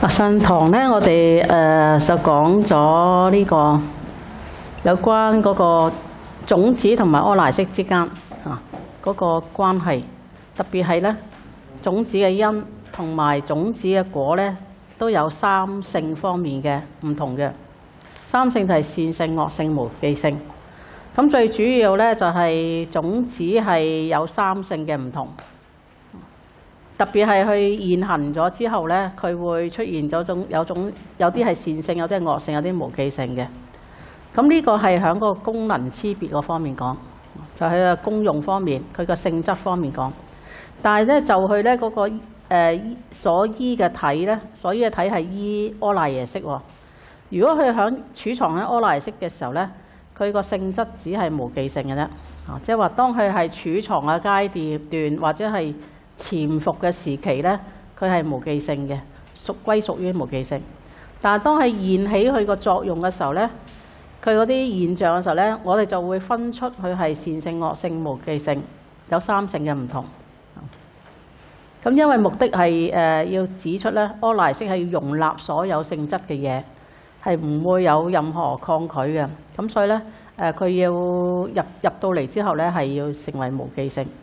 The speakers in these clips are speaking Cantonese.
上堂咧，我哋就講咗呢個有關嗰個種子同埋阿賴式之間嗰個關係，特別係咧種子嘅因同埋種子嘅果咧都有三性方面嘅唔同嘅。三性就係善性、惡性、無記性。咁最主要咧就係種子係有三性嘅唔同。特別係佢現行咗之後咧，佢會出現咗有啲係善性，有啲係惡性，有啲無記性嘅。咁呢個係喺個功能差別嗰方面講，就係個功用方面，佢個性質方面講。但係咧就佢咧嗰個所依嘅體咧，所依嘅體係依阿賴耶識喎。如果佢喺儲藏喺阿賴耶識嘅時候咧，佢個性質只係無記性嘅啫。即係話當佢係儲藏嘅階段或者係潛伏嘅時期咧，佢係無記性嘅，歸屬於無記性。但係當係現起佢個作用嘅時候咧，佢嗰啲現象嘅時候咧，我哋就會分出佢係善性、惡性、無記性，有三性嘅唔同。咁因為目的係要指出咧，阿賴耶識係要容納所有性質嘅嘢，係唔會有任何抗拒嘅。咁所以咧佢要入到嚟之後咧，係要成為無記性。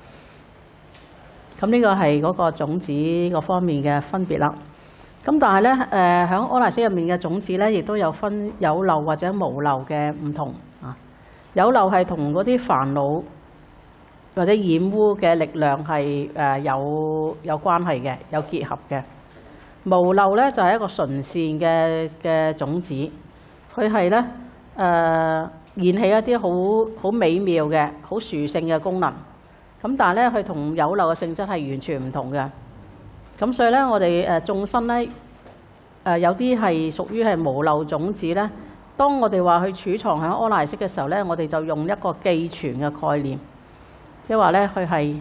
咁呢個係嗰個種子嗰方面嘅分別啦。咁但係咧，喺阿賴耶識入面嘅種子咧，亦都有分有漏或者無漏嘅唔同啊。有漏係同嗰啲煩惱或者染污嘅力量係有關係嘅，有結合嘅。無漏咧就係一個純善嘅種子，佢係咧現起一啲好美妙嘅、好殊勝嘅功能。咁但係咧，佢同有漏嘅性質係完全唔同嘅。咁所以咧，我哋眾生咧有啲係屬於係無漏種子咧。當我哋話去儲藏喺阿賴耶識嘅時候咧，我哋就用一個寄存嘅概念，即係話咧佢係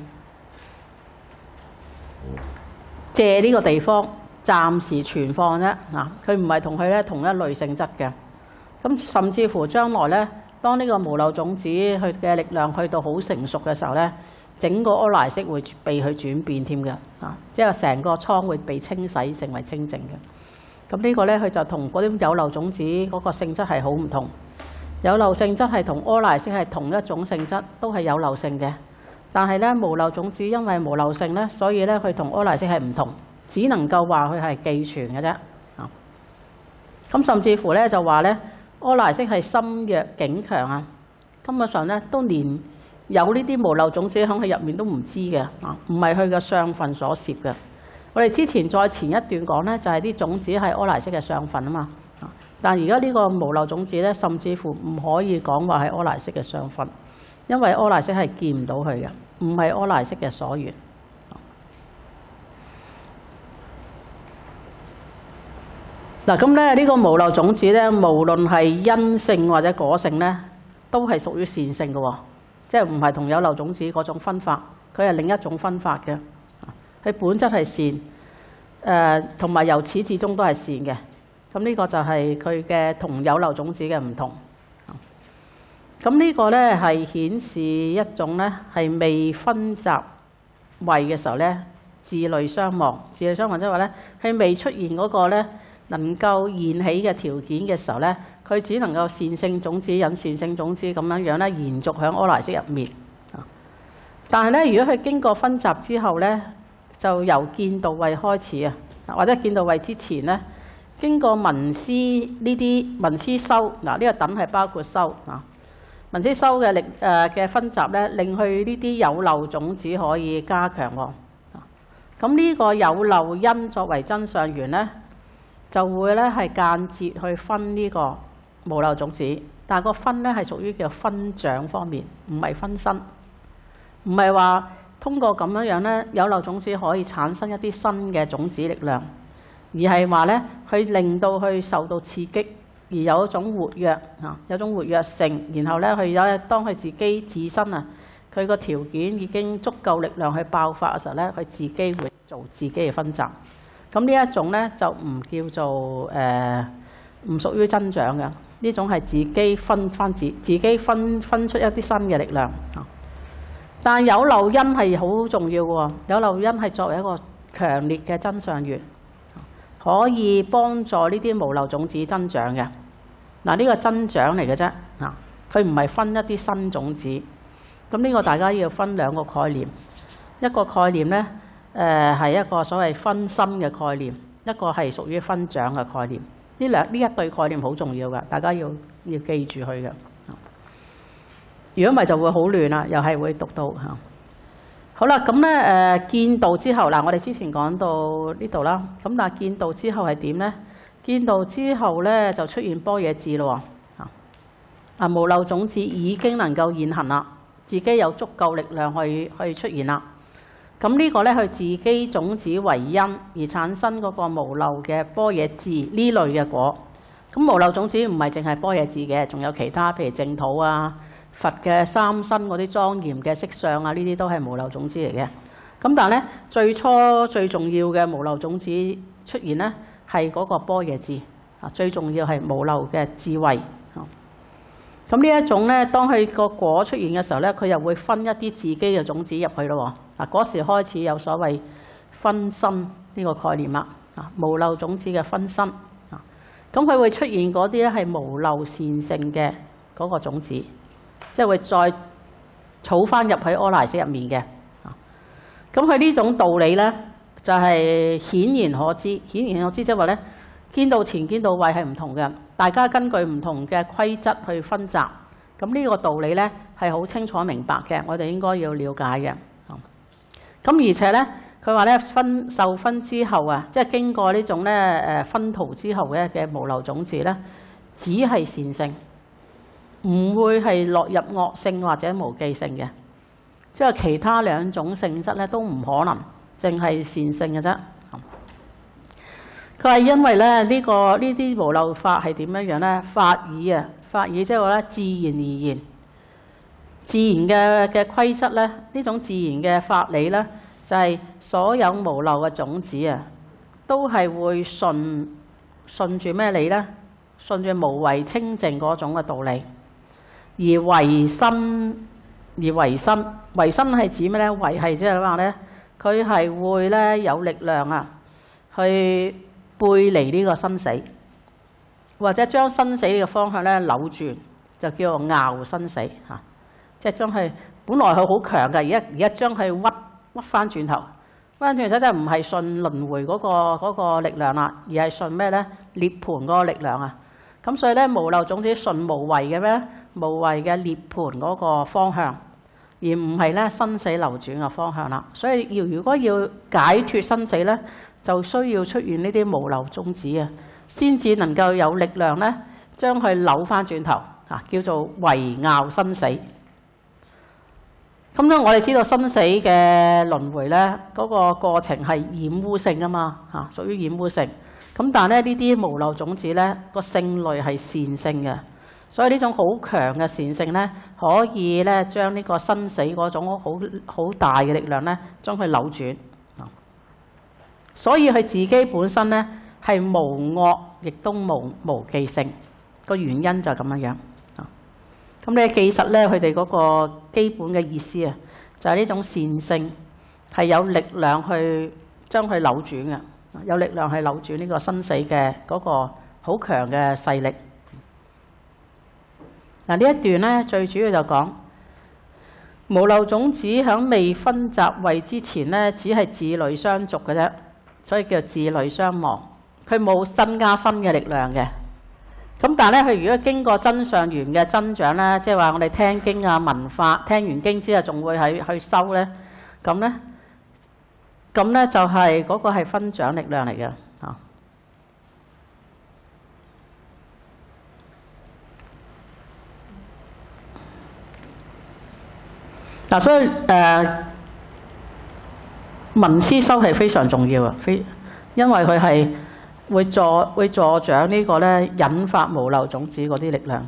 借呢個地方暫時存放啫。佢唔係同佢咧同一類性質嘅。咁甚至乎將來咧，當呢個無漏種子佢嘅力量去到好成熟嘅時候咧，整個阿賴耶識會被佢轉變添嘅，即係成個倉會被清洗成為清淨嘅。咁呢個咧，佢就同嗰啲有漏種子嗰個性質係好唔同。有漏性質係同阿賴耶識係同一種性質，都係有漏性嘅。但係咧，無漏種子因為無漏性咧，所以咧佢同阿賴耶識係唔同，只能夠話佢係寄存嘅啫。咁甚至乎咧就話咧，阿賴耶識係心弱境強啊，根本上咧都連有呢啲無漏種子喺佢入面都唔知嘅，唔係佢嘅相分所攝嘅。我哋之前再前一段講咧，就係啲種子係阿賴耶識嘅相分啊嘛。但係而家呢個無漏種子咧，甚至乎唔可以講話係阿賴耶識嘅相分，因為阿賴耶識係見唔到佢嘅，唔係阿賴耶識嘅所緣。嗱咁咧，呢個無漏種子咧，無論係因性或者果性咧，都係屬於善性嘅喎。即係唔係同有漏種子嗰種分法，佢係另一種分法嘅。佢本質係善，同埋由始至終都係善嘅。咁呢個就係佢嘅同有漏種子嘅唔同。咁呢個咧係顯示一種咧係未分集位嘅時候咧，自類相忘。自類相忘即係話咧，佢未出現嗰個咧能夠現起嘅條件嘅時候咧，佢只能夠善性種子引善性種子咁樣咧，延續喺阿賴耶識入面。但係咧，如果佢經過分集之後咧，就由見道位開始啊，或者見道位之前咧，經過聞思呢啲聞思修，呢個等係包括修啊。聞思修嘅嘅分集咧，令佢呢啲有漏種子可以加強喎。咁呢個有漏因作為真相緣咧，就會咧係間接去分呢個無漏種子，但係個分咧係屬於叫分長方面，唔係分身，唔係話通過咁樣咧有漏種子可以產生一啲新嘅種子力量，而係話咧佢令到佢受到刺激而有一種活躍有種活躍性，然後咧佢當佢自己自身啊，佢個條件已經足夠力量去爆發嘅時候咧，佢自己會做自己嘅分集。咁呢一種咧就唔叫做唔屬於增長嘅，呢種係自己分出一啲新嘅力量。但係有漏因係好重要嘅喎，有漏因係作為一個強烈嘅真相緣。 可以幫助呢啲無漏種子增長嘅。嗱，呢個增長嚟嘅啫，佢唔係分一啲新種子。咁呢個大家要分兩個概念，一個概念呢，係一個所謂分心嘅概念，一個係屬於分長嘅概念。呢一對概念好重要嘅，大家要記住佢嘅。如果唔係就會好亂啦，又係會讀到嚇。好啦，咁咧見道之後嗱，我哋之前講到呢度啦。咁但係見道之後係點咧？見道之後咧就出現般若智咯喎。無漏種子已經能夠現行啦，自己有足夠力量去出現啦。咁呢個咧佢自己種子為因而產生嗰個無漏嘅般若智呢類嘅果。咁無漏種子唔係淨係般若智嘅，仲有其他譬如淨土啊、佛嘅三身嗰啲莊嚴嘅色相啊，呢啲都係無漏種子嚟嘅。咁但係咧最初最重要嘅無漏種子出現咧係嗰個般若智最重要係無漏嘅智慧。咁呢一種咧，當佢個果出現嘅時候咧，佢又會分一啲自己嘅種子入去咯喎。嗰時開始有所謂分身呢個概念啦。無漏種子嘅分身。咁佢會出現嗰啲咧係無漏善性嘅嗰個種子，即係會再儲翻入去阿賴耶識入面嘅。咁佢呢種道理咧就係顯然可知，顯然可知即係話咧見道前見道位係唔同嘅，大家根據唔同嘅規則去分集。咁呢個道理咧係好清楚明白嘅，我哋應該要了解嘅。咁而且咧，佢話咧受分之後啊，即係經過呢種咧分途之後嘅無漏種子咧，只係善性，唔會係落入惡性或者無記性嘅，即係其他兩種性質咧都唔可能，淨係善性嘅啫。佢係因為咧呢啲無漏法係點樣咧？法爾法爾即係話咧自然而然，自然嘅規則咧，呢種自然嘅法理咧，就係所有無漏嘅種子啊，都係會順住咩理咧？順住無為清淨嗰種嘅道理，而唯心係指咩咧？唯係即係話咧，佢係會咧有力量啊，去背離呢個生死，或者將生死嘅方向咧扭轉，就叫做拗生死嚇。即係將佢本來佢好強嘅，而家將佢屈翻轉頭，屈翻轉頭即係唔係順輪迴嗰個力量啦，而係順咩咧？涅槃嗰個力量啊！咁所以咧無漏種子順無為嘅咩？無為嘅涅槃嗰個方向，而唔係咧生死流轉嘅方向啦。所以如果要解脫生死咧，就需要出現呢啲無漏種子啊，先至能夠有力量咧將佢扭翻轉頭啊，叫做唯拗生死。咁咧，我哋知道生死嘅輪迴咧，嗰個過程係染污性啊嘛，屬於染污性。咁但係咧，呢啲無漏種子咧，個性類係善性嘅，所以呢種好強嘅善性咧，可以咧將呢個生死嗰種好大嘅力量咧，將佢扭轉。所以佢自己本身咧係無惡，亦都無記性。個原因就係咁樣。咁咧，其實咧，佢哋嗰個基本嘅意思啊，就係呢種善性係有力量去將佢扭轉嘅，有力量去扭轉呢個生死嘅嗰個好強嘅勢力。嗱，呢一段咧最主要就講無漏種子喺未分集位之前咧，只係自累相續嘅啫，所以叫自累相亡。佢冇增加新嘅力量嘅。咁但係咧，佢如果經過真相緣嘅增長咧，即係話我哋聽經啊、聞法，聽完經之後仲會去修咧，咁咧就係嗰個係分長力量嚟嘅嚇。嗱，所以聞思修係非常重要啊，因為佢係會助長呢個咧引發無漏種子嗰啲力量。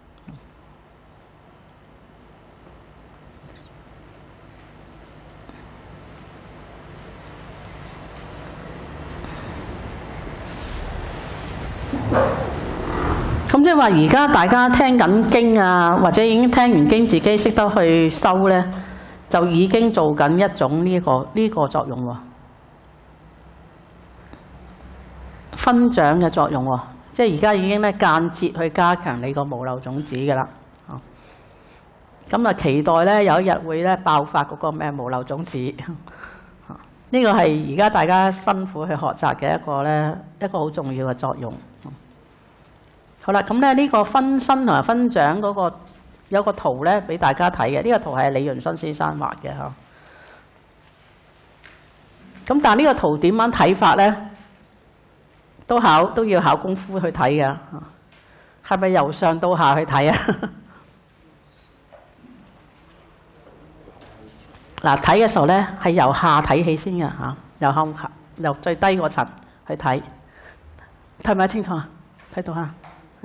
咁即係話，而家大家聽緊經啊，或者已經聽完經，自己識得去修咧，就已經做緊一種呢個作用喎。 分長嘅作用喎，即係而家已經咧間接去加強你個無漏種子嘅啦。咁啊，期待咧有一日會咧爆發嗰個咩無漏種子。呢個係而家大家辛苦去學習嘅一個好重要嘅作用。好啦，咁咧呢個分身同埋分長嗰個有個圖咧俾大家睇嘅。呢個圖係李潤新先生畫嘅嚇。咁但係呢個圖點樣睇法咧？都要考功夫去睇嘅。係咪由上到下去睇啊？嗱，睇嘅時候咧係由下睇起先嘅嚇，由最低嗰層去睇，睇唔睇清楚啊？睇到嚇，係。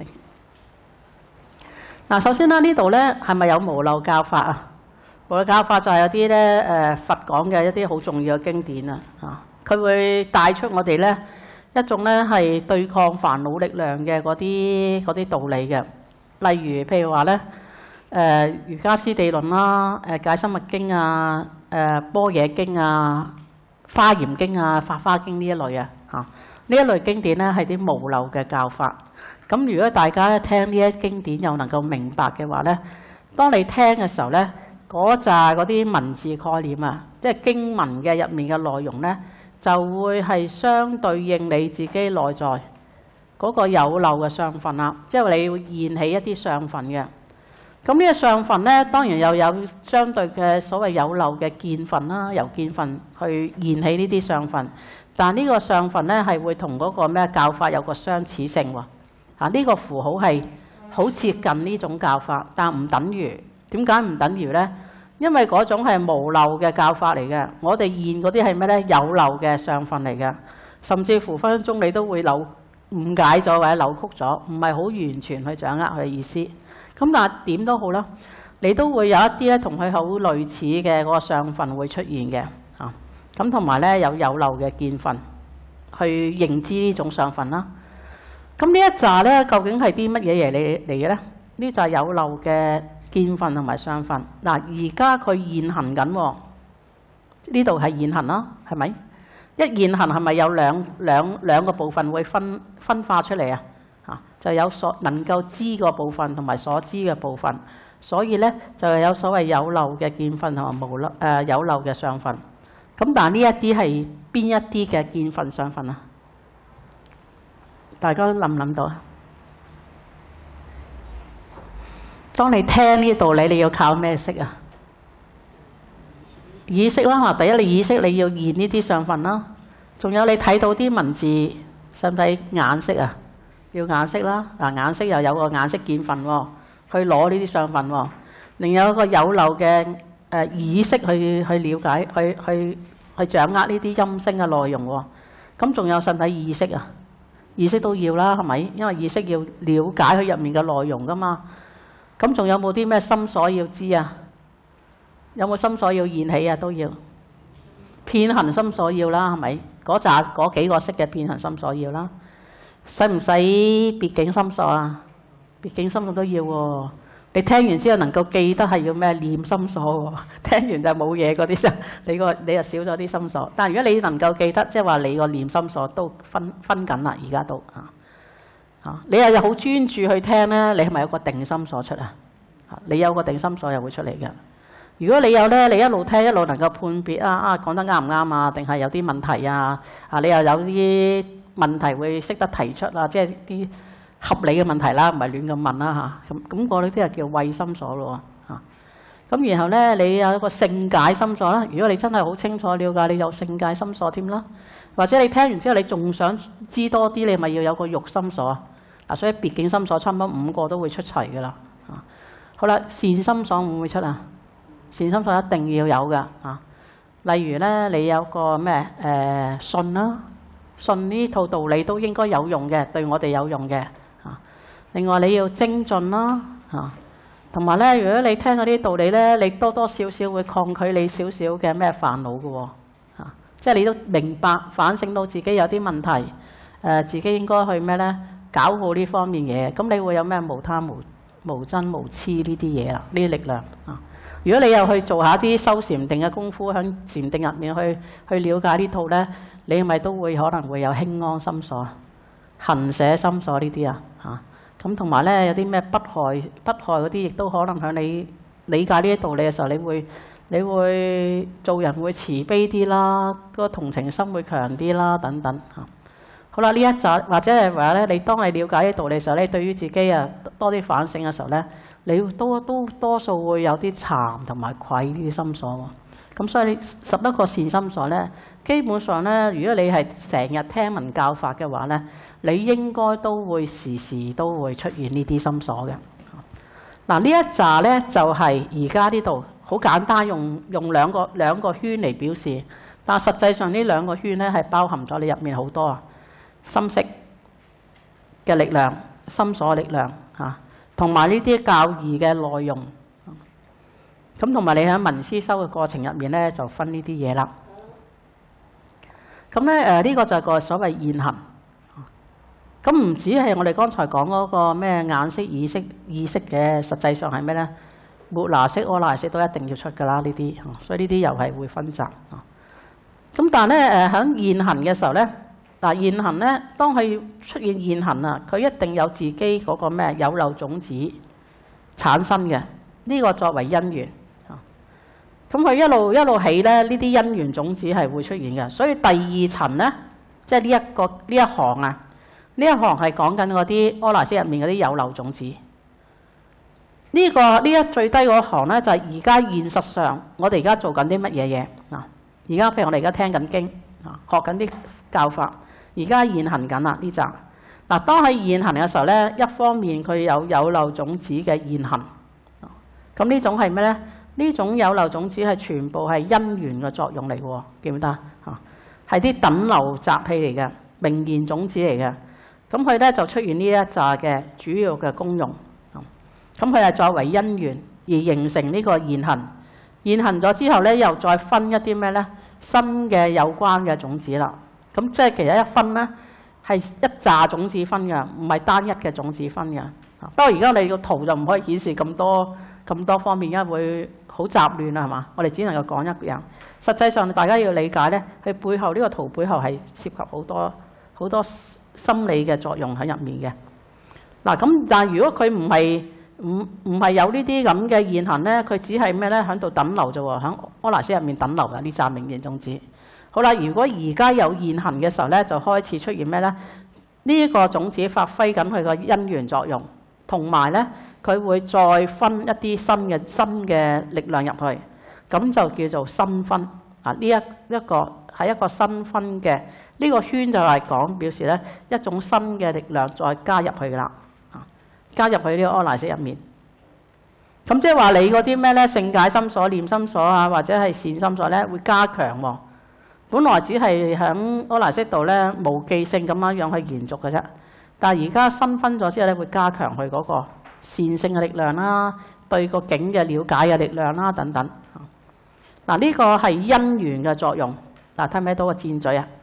嗱，首先咧呢度咧係咪有無漏教法啊？無漏教法就係有啲咧佛講嘅一啲好重要嘅經典啊嚇，佢會帶出我哋咧一種咧係對抗煩惱力量嘅嗰啲道理嘅，例如譬如話咧。瑜伽師地論啦，解深密經啊，般若經啊，華嚴經啊，法華經呢一類啊，嚇呢一類經典咧係啲無漏嘅教法。咁如果大家咧聽呢一經典又能夠明白嘅話咧，當你聽嘅時候咧，嗰扎嗰啲文字概念啊，即係經文嘅入面嘅內容咧，就會係相對應你自己內在嗰個有漏嘅相分啦，即係你要現起一啲相分嘅。咁呢個相分咧，當然又有相對嘅所謂有漏嘅見分啦，由見分去現起呢啲相分。但呢個相分咧係會同嗰個咩教法有個相似性喎。呢個符號係好接近呢種教法，但唔等於。點解唔等於咧？因為嗰種係無漏嘅教法嚟嘅，我哋現嗰啲係咩咧？有漏嘅相分嚟嘅，甚至乎分分鐘你都會誤解咗或者扭曲咗，唔係好完全去掌握佢嘅意思。咁但係點都好啦，你都會有一啲咧同佢好類似嘅嗰個相分會出現嘅嚇。咁同埋咧有漏嘅見分去認知呢種相分啦。咁呢一紮咧究竟係啲乜嘢嘢嚟嘅咧？呢就係有漏嘅見分同埋相分。嗱，而家佢現行緊喎，呢度係現行啦，係咪？一現行係咪有兩個部分會分化出嚟啊？就有能夠知個部分同埋所知嘅部分，所以咧就係有所謂有漏嘅見分同埋有漏嘅相分。咁但係呢一啲係邊一啲嘅見分相分啊？大家諗唔諗到啊？當你聽呢啲道理，你要靠咩識啊？意識啦，第一你意識你要現呢啲相分啦，仲有你睇到啲文字，使唔使眼識啊？要眼識啦，嗱眼識又有個眼識見分喎，去攞呢啲相分喎。另有一個有漏嘅意識去了解，去掌握呢啲音聲嘅內容喎。咁仲有使唔使意識啊？意識都要啦，係咪？因為意識要了解佢入面嘅內容噶嘛。咁仲有冇啲咩心所要知啊？有冇心所要現起啊？都要。遍行心所要啦，係咪？嗰幾個識嘅遍行心所要啦。使唔使別境心所啊？別境心所都要喎。你聽完之後能夠記得係要咩念心所喎？聽完就冇嘢嗰啲就你就少咗啲心所。但係如果你能夠記得，即係話你個念心所都分緊啦，而家都你又好專注去聽咧，你係咪有個定心所出啊？你有個定心所又會出嚟嘅。如果你有咧，你一路聽一路能夠判別講得啱唔啱啊？定係有啲問題啊？你又有啲問題會識得提出啊，即係啲合理嘅問題啦，唔係亂咁問啦嚇。咁嗰啲係叫慧心所咯嚇。咁然後咧，你有一個勝解心所啦。如果你真係好清楚了解，你有勝解心所添啦。或者你聽完之後，你仲想知多啲，你咪要有個欲心所啊。所以別境心所差唔多5個都會出齊噶啦。好啦，善心所會唔會出啊？善心所一定要有噶嚇。例如咧，你有個咩信啦。信呢套道理都應該有用嘅，對我哋有用嘅嚇。另外你要精進啦嚇，同埋咧，如果你聽嗰啲道理咧，你多多少少會抗拒你少少嘅咩煩惱嘅喎嚇，即係你都明白反省到自己有啲問題，自己應該去咩咧搞好呢方面嘢，咁你會有咩無貪無瞋無痴呢啲嘢啦，呢啲力量啊。如果你又去做下啲修禪定嘅功夫，喺禪定入面去了解呢套咧，你咪都會可能會有輕安心所。 行捨心所呢啲啊嚇。咁同埋咧有啲咩不害嗰啲，亦都可能喺你理解呢啲道理嘅時候，你會做人會慈悲啲啦，個同情心會強啲啦，等等嚇。好啦，呢一集或者係話咧，你當你了解呢啲道理嘅時候咧，對於自己啊多啲反省嘅時候咧，你都多數會有啲慚同埋愧呢啲心所喎。咁所以你11個善心所咧，基本上咧，如果你係成日聽聞教法嘅話咧，你應該都會時時都會出現呢啲心所嘅。嗱，呢一紮咧就係而家呢度好簡單，用兩個圈嚟表示，但實際上呢兩個圈咧係包含咗你入面好多啊。心識嘅力量、心所力量嚇，同埋呢啲教義嘅內容，咁同埋你喺聞思修嘅過程入面咧，就分呢啲嘢啦。咁咧呢個就係個所謂現行。咁唔止係我哋剛才講嗰個咩眼識、耳識、意識嘅，實際上係咩咧？末那識、阿那識都一定要出㗎啦，呢啲，所以呢啲又係會分集。咁但係咧喺現行嘅時候咧。嗱，現行咧，當佢出現現行啊，佢一定有自己嗰個咩有漏種子產生嘅，呢個作為因緣。咁佢一路起咧，呢啲因緣種子係會出現嘅。所以第二層咧，即係呢一行啊，呢一行係講緊嗰啲阿那識入面嗰啲有漏種子。呢一最低嗰行咧，就係而家現實上我哋而家做緊啲乜嘢嘢啊？而家譬如我哋而家聽緊經啊，學緊啲教法。而家現行緊啦呢集。嗱，當喺現行嘅時候咧，一方面佢有漏種子嘅現行，咁呢種係咩咧？呢種有漏種子係全部係因緣嘅作用嚟嘅喎，記唔記得啊？係啲等流習氣嚟嘅，名言種子嚟嘅。咁佢咧就出現呢一紮嘅主要嘅功用。咁佢係作為因緣而形成呢個現行。現行咗之後咧，又再分一啲咩咧？新嘅有關嘅種子啦。咁即係其實一分咧係一紮種子分嘅，唔係單一嘅種子分嘅。不過而家你個圖就唔可以顯示咁多方面，因為會好雜亂啦，係嘛？我哋只能夠講一樣。實際上大家要理解咧，佢背後呢個圖背後係涉及好多心理嘅作用喺入面嘅。嗱，咁但係如果佢唔係有呢啲咁嘅現行咧，佢只係咩咧？喺度等流啫喎，喺阿那識入面等流嘅呢紮名言種子。好啦，如果而家有現行嘅時候咧，就開始出現咩咧？呢個種子發揮緊佢個因緣作用，同埋咧佢會再分一啲新嘅力量入去，咁就叫做新分啊！呢一個係一個新分嘅呢個圈就係講表示咧一種新嘅力量再加入去㗎啦，加入去呢個阿那識入面。咁即係話你嗰啲咩咧勝解心所、念心所啊，或者係善心所咧會加強喎。本來只係喺阿那識度咧無記性咁樣去延續嘅啫，但係而家新分咗之後咧，會加強佢嗰個善性嘅力量啦，對個境嘅了解嘅力量啦等等。嗱，呢個係因緣嘅作用。嗱，睇唔睇到個箭嘴啊？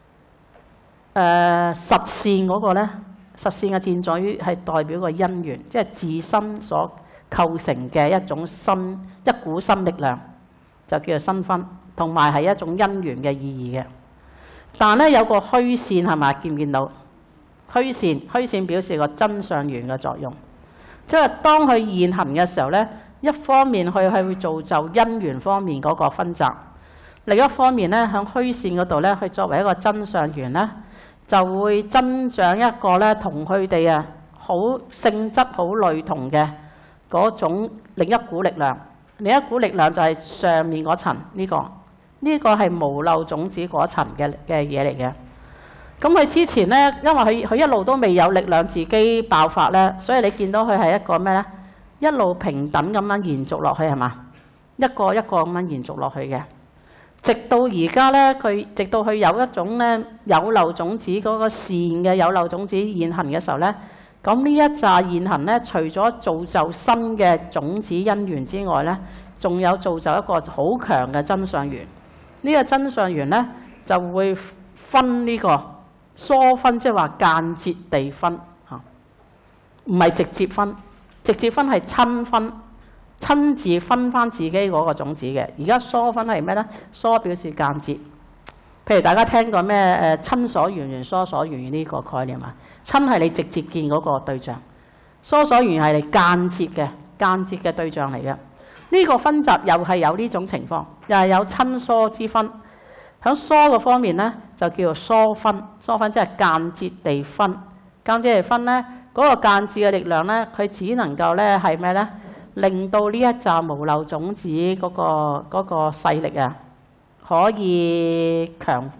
實善嗰個咧，實善嘅箭嘴係代表個因緣，即係自身所構成嘅一股新力量，就叫做新分。同埋係一種因緣嘅意義嘅，但係咧有個虛線係咪？見唔見到虛線表示個真相緣嘅作用，即係當佢現行嘅時候咧，一方面佢係會造就因緣方面嗰個分集，另一方面咧喺虛線嗰度咧，佢作為一個真相緣咧，就會增長一個咧同佢哋啊好性質好類同嘅嗰種另一股力量。另一股力量就係上面嗰層呢個係無漏種子嗰層嘅嘢嚟嘅。咁佢之前咧，因為佢一路都未有力量自己爆發咧，所以你見到佢係一個咩咧？一路平等咁樣延續落去係嘛？一個一個咁樣延續落去嘅，直到而家咧，直到佢有一種咧有漏種子嗰個善嘅有漏種子現行嘅時候咧，咁呢一紮現行咧，除咗造就新嘅種子因緣之外咧，仲有造就一個好強嘅真相緣。呢個真相緣咧就會分呢個疏分，即係話間接地分嚇，唔係直接分。直接分係親分，親自分翻自己嗰個種子嘅。而家疏分係咩咧？疏表示間接， 譬如大家聽過咩親所緣緣、疏所緣緣呢個概念啊？親係你直接見嗰個對象，疏所緣係你間接嘅對象嚟嘅。呢個分集又係有呢種情況，又係有親疏之分。喺疏嘅方面咧，就叫做疏分。疏分即係間接地分，間接地分咧，嗰個間接嘅力量咧，佢只能夠咧係咩咧？令到呢一紮無漏種子嗰個勢力啊，可以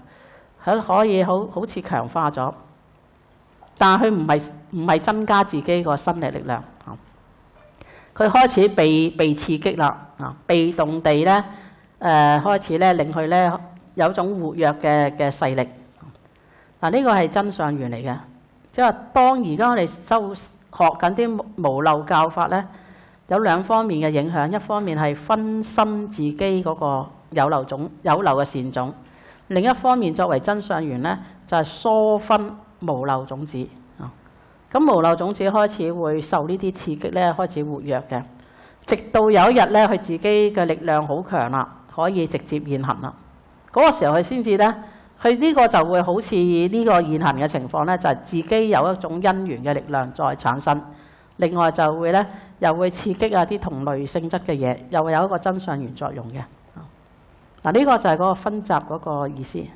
好似強化咗，但係佢唔係增加自己個新嘅力量。佢開始被刺激啦，被動地咧開始咧令佢咧有種活躍嘅勢力。嗱，呢個係真相緣嚟嘅，即係話當而家我哋學緊啲無漏教法咧，有兩方面嘅影響，一方面係分心自己嗰個有漏嘅善種，另一方面作為真相緣咧，就係疏分無漏種子。咁無漏種子開始會受呢啲刺激咧，開始活躍嘅，直到有一日咧，佢自己嘅力量好強啦，可以直接現行啦。嗰個時候佢先至咧，佢呢個就會好似呢個現行嘅情況咧，就係自己有一種因緣嘅力量再產生。另外就會咧，又會刺激啊啲同類性質嘅嘢，又會有一個真相緣作用嘅。嗱，呢個就係嗰個分集嗰個意思。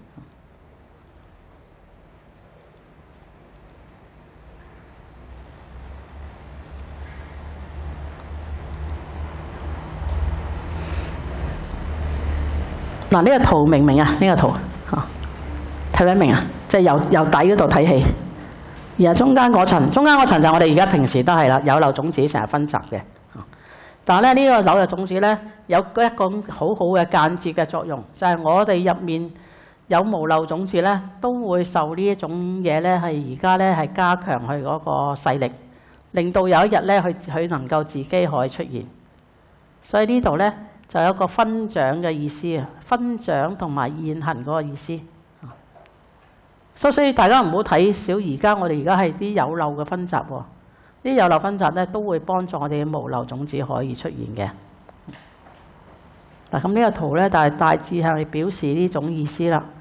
嗱，呢個圖明唔明啊？呢個圖睇得明啊？即係由底嗰度睇起，然後中間嗰層就係我哋而家平時都係啦，有漏種子成日分集嘅。但係咧，呢個有漏種子咧有一個好好嘅間接嘅作用，就係我哋入面有無漏種子咧，都會受呢一種嘢咧，係而家咧係加強佢嗰個勢力，令到有一日咧佢能夠自己可以出現。所以呢度咧，就有一個分長嘅意思啊，分長同埋現行嗰個意思。所以大家唔好睇小而家我哋而家係啲有漏嘅分集喎，啲有漏分集咧都會幫助我哋嘅無漏種子可以出現嘅。嗱，咁呢個圖咧，但係大致係表示呢種意思啦。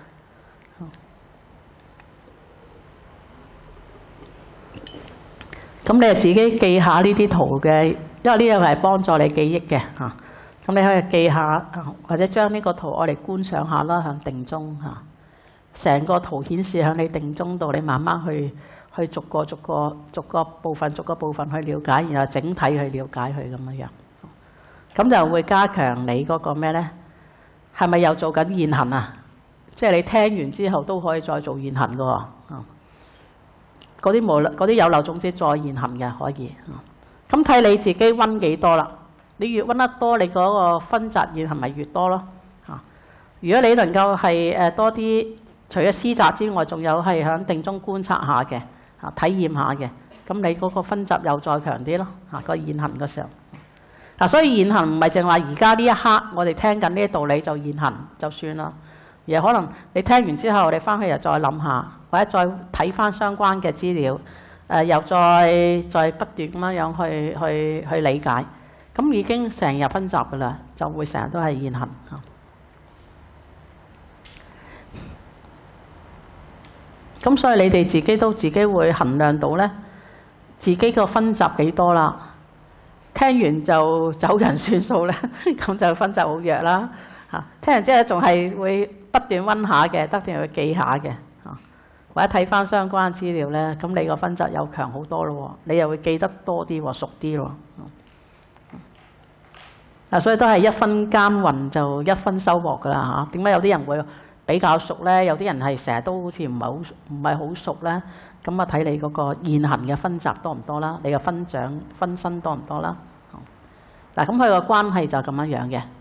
咁你就自己記下呢啲圖嘅，因為呢個係幫助你記憶嘅嚇。咁你可以記下，或者將呢個圖我哋觀賞下啦，向定中嚇。成個圖顯示喺你定中度，你慢慢去逐個部分去了解，然後整體去了解佢咁樣。咁就會加強你嗰個咩呢？係咪又做緊現行啊？即係你聽完之後都可以再做現行嘅喎。嗰啲有漏種子再現行嘅可以。咁睇你自己温幾多啦？你越温得多，你嗰個分集現行咪越多咯。如果你能夠係多啲，除咗施集之外，仲有係喺定中觀察下嘅，體驗下嘅，咁你嗰個分集又再強啲咯。個現行嘅時候，所以現行唔係淨話而家呢一刻我哋聽緊呢啲道理就現行就算啦，而係可能你聽完之後，我哋翻去又再諗下，或者再睇翻相關嘅資料，又再不斷咁樣去理解，咁已經成日分集噶啦，就會成日都係現行。咁所以你哋自己會衡量到咧，自己個分集幾多啦？聽完就走人算數咧，咁就分集好弱啦。聽完之後仲係會不斷温下嘅，不斷去記下嘅，或者睇翻相關資料咧，咁你個分集又強好多咯，你又會記得多啲喎，熟啲咯。所以都係一分耕耘就一分收穫噶啦嚇。點解有啲人會比較熟咧？有啲人係成日都好似唔係好熟咧。咁啊，睇你嗰個現行嘅分集多唔多啦？你嘅分長分身多唔多啦？嗱，咁佢個關係就咁樣樣嘅。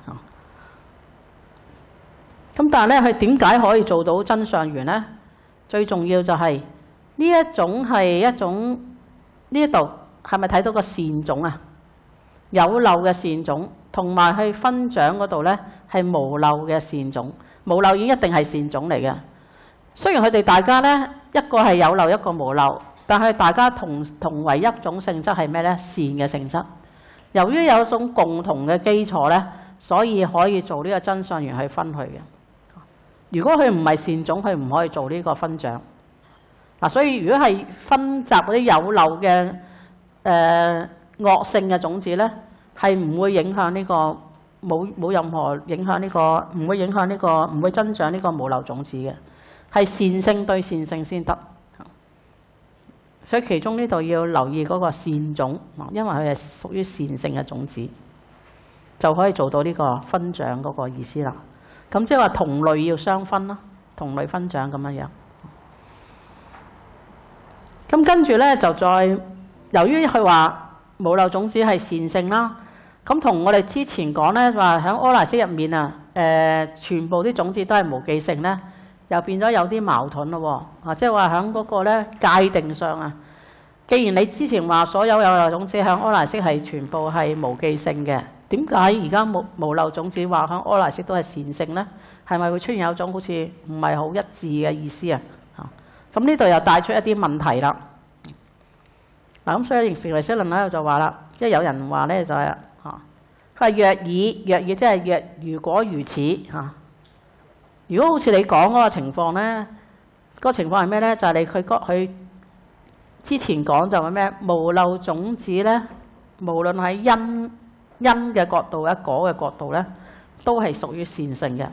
咁但係咧，佢點解可以做到真相緣咧？最重要就係呢一種係一種呢一度係咪睇到個善種啊？有漏嘅善種，同埋去分長嗰度咧係無漏嘅善種。無漏已經一定係善種嚟嘅。雖然佢哋大家咧一個係有漏，一個無漏，但係大家同為一種性質係咩咧？善嘅性質。由於有一種共同嘅基礎咧，所以可以做呢個真相緣去分佢嘅。 如果佢唔係善種，佢唔可以做呢個分長。所以如果係分集嗰啲有漏嘅惡性嘅種子咧，係唔會影響呢個冇任何影響呢個，唔會影響呢個，唔會增長呢個無漏種子嘅，係善性對善性先得。所以其中呢度要留意嗰個善種，因為佢係屬於善性嘅種子，就可以做到呢個分長嗰個意思啦。咁即係話同類要相分啦，同類分長咁樣樣。咁跟住咧就再，由於佢話無漏種子係善性啦，咁同我哋之前講咧話喺阿賴耶識入面啊，全部啲種子都係無記性咧，又變咗有啲矛盾咯喎。即係話喺嗰個咧界定上啊，既然你之前話所有有漏種子喺阿賴耶識係全部係無記性嘅，點解而家無漏種子話喺阿賴耶識都係善性咧？係咪會出現有種好似唔係好一致嘅意思啊？咁呢度又帶出一啲問題啦。咁所以形成唯識論喺度就話啦，即係有人話咧就係佢話若以即係如果如此如果好似你講嗰個情況咧，嗰個情況係咩咧？就係佢之前講就係咩？無漏種子咧，無論喺因嘅角度或者果嘅角度咧，都係屬於善性嘅。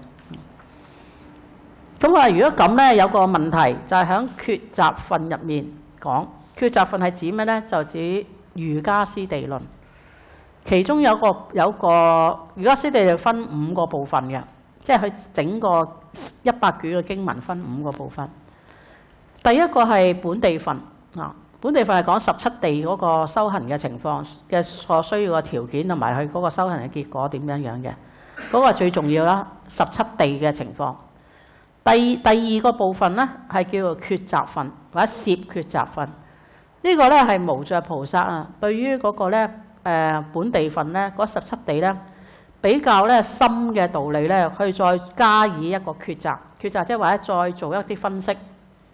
咁話如果咁咧，有個問題就係喺抉擇分入面講，抉擇分係指咩咧？就指瑜伽師地論，其中有個瑜伽師地論分5個部分嘅，即係佢整個100卷嘅經文分5個部分。第一個係本地分本地分係講17地嗰個修行嘅情況嘅所需要嘅條件同埋佢嗰個修行嘅結果點樣樣嘅，嗰個係最重要啦。17地嘅情況。第二個部分咧係叫做抉擇分或者攝抉擇分。呢個咧係無著菩薩啊，對於嗰個咧本地分咧嗰17地咧比較咧深嘅道理咧，去再加以一個抉擇，即係或者再做一啲分析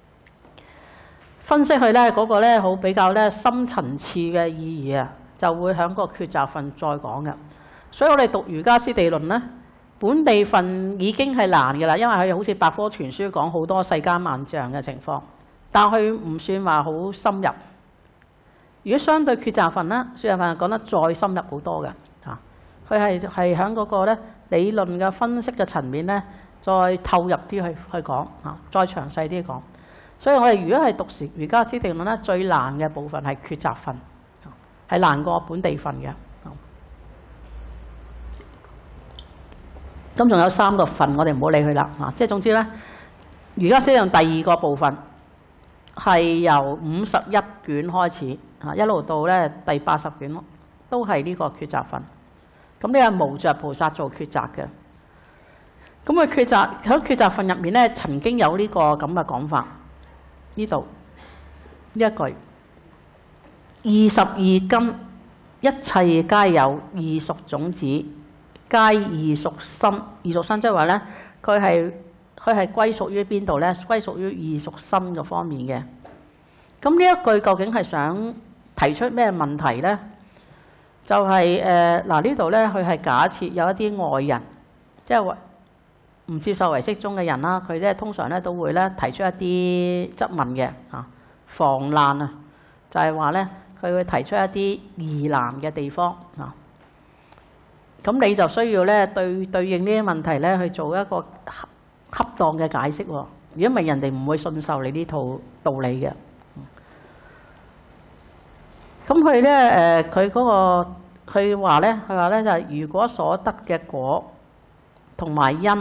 佢咧嗰個咧好比較咧深層次嘅意義啊，就會喺個抉擇分再講嘅。所以我哋讀瑜伽師地論咧，本地分已經係難嘅啦，因為佢好似百科全書講好多世間萬象嘅情況，但佢唔算話好深入。如果相對抉擇分咧，抉擇分係講得再深入好多嘅佢係喺嗰個咧理論嘅分析嘅層面咧，再透入啲去講再詳細啲講。所以我哋如果係讀瑜伽師地論咧，最難嘅部分係抉擇分，係難過本地分嘅。咁仲有3個分，我哋唔好理佢啦。即係總之咧，瑜伽師地論第2個部分係由51卷開始一路到咧第80卷都係呢個抉擇分。咁呢個無著菩薩做抉擇嘅。咁佢抉擇喺抉擇分入面咧，曾經有呢個咁嘅講法。呢度呢一句：22根，一切皆有異熟種子，皆異熟身。異熟身即係話咧，佢係歸屬於邊度咧？歸屬於異熟身嘅方面嘅。咁呢一句究竟係想提出咩問題咧？就係呢度咧，佢係假設有一啲外人，即係唔接受唯識宗嘅人啦，佢咧通常咧都會咧提出一啲質問嘅防難啊，就係話咧佢會提出一啲疑難嘅地方咁你就需要咧對應呢啲問題咧去做一個恰當嘅解釋喎。如果唔係，人哋唔會信受你呢套道理嘅。咁佢咧佢嗰個佢話咧就係如果所得嘅果同埋因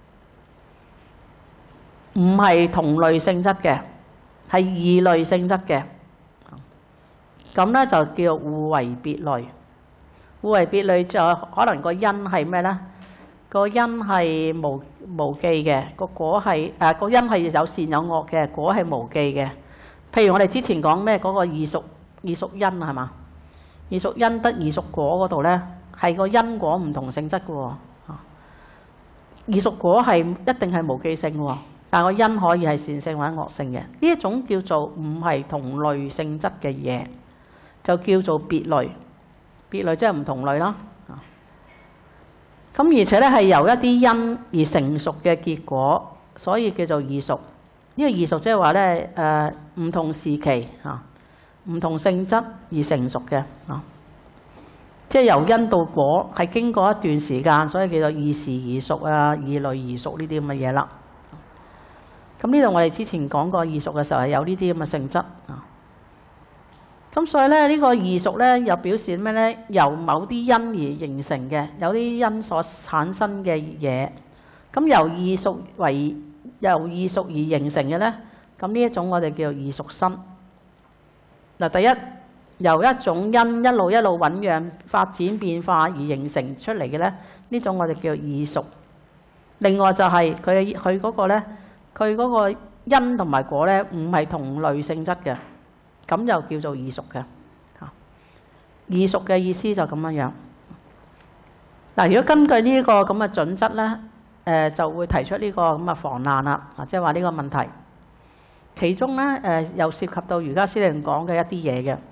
唔係同類性質嘅，係異類性質嘅，咁咧就叫互為別類。互為別類就可能個因係咩咧？個因係無記嘅，個果係個因係有善有惡嘅，果係無記嘅。譬如我哋之前講咩嗰個異熟因係嘛？異熟因得異熟果嗰度咧，係個因果唔同性質嘅喎。異熟果係一定係無記性喎。但個因可以係善性或者惡性嘅，呢一種叫做唔係同類性質嘅嘢，就叫做別類。別類即係唔同類啦。咁而且咧係由一啲因而成熟嘅結果， 所以叫做異熟。呢個異熟即係話咧唔同時期唔同性質而成熟嘅即係由因到果係經過一段時間，所以叫做異時異熟啊、異類異熟呢啲咁嘅嘢啦。咁呢度我哋之前講過異熟嘅時候係有呢啲咁嘅性質咁所以咧呢個異熟咧又表示咩咧？由某啲因而形成嘅，有啲因所產生嘅嘢。咁由異熟而形成嘅咧，咁呢一種我哋叫做異熟生。嗱，第一由一種因一路醞釀發展變化而形成出嚟嘅咧，呢種我哋叫做異熟。另外就係佢嗰個咧，佢嗰個因同埋果咧唔係同類性質嘅。咁又叫做異熟嘅，異熟嘅意思就咁樣樣。嗱，如果根據呢個咁嘅準則咧，就會提出呢個咁嘅防難啦，即係話呢個問題。其中咧又涉及到儒家師地論講嘅一啲嘢嘅。